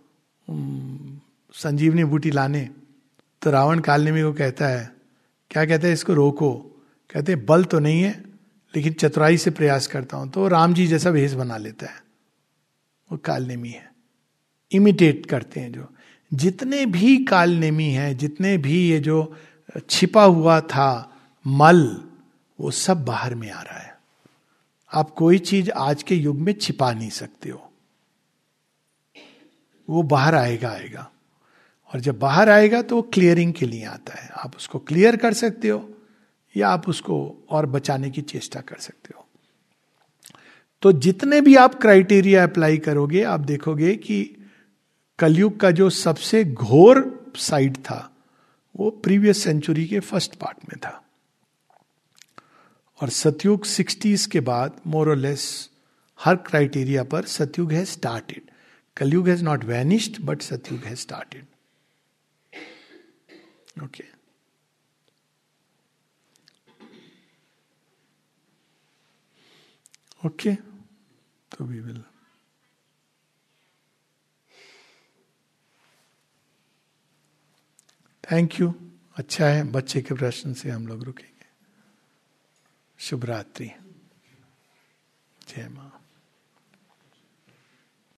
संजीवनी बूटी लाने, तो रावण कालनेमी को कहता है, क्या कहता है? इसको रोको। कहते हैं बल तो नहीं है लेकिन चतुराई से प्रयास करता हूं। तो राम जी जैसा भेष बना लेता है, वो कालनेमी है। इमिटेट करते हैं जो जितने भी कालनेमी हैं, जितने भी ये जो छिपा हुआ था मल, वो सब बाहर में आ रहा है। आप कोई चीज आज के युग में छिपा नहीं सकते हो, वो बाहर आएगा आएगा और जब बाहर आएगा तो वो क्लियरिंग के लिए आता है। आप उसको क्लियर कर सकते हो या आप उसको और बचाने की चेष्टा कर सकते हो। तो जितने भी आप क्राइटेरिया अप्लाई करोगे, आप देखोगे कि कलयुग का जो सबसे घोर साइड था वो प्रीवियस सेंचुरी के फर्स्ट पार्ट में था, और सतयुग सिक्सटीज के बाद मोर और लेस हर क्राइटेरिया पर Satyuga has started. Kaliyuga has not vanished but Satyuga has started. Okay, okay, तो वी विल थैंक यू। अच्छा है, बच्चे के प्रश्न से हम लोग रुकेंगे। शुभ रात्रि, जय मां।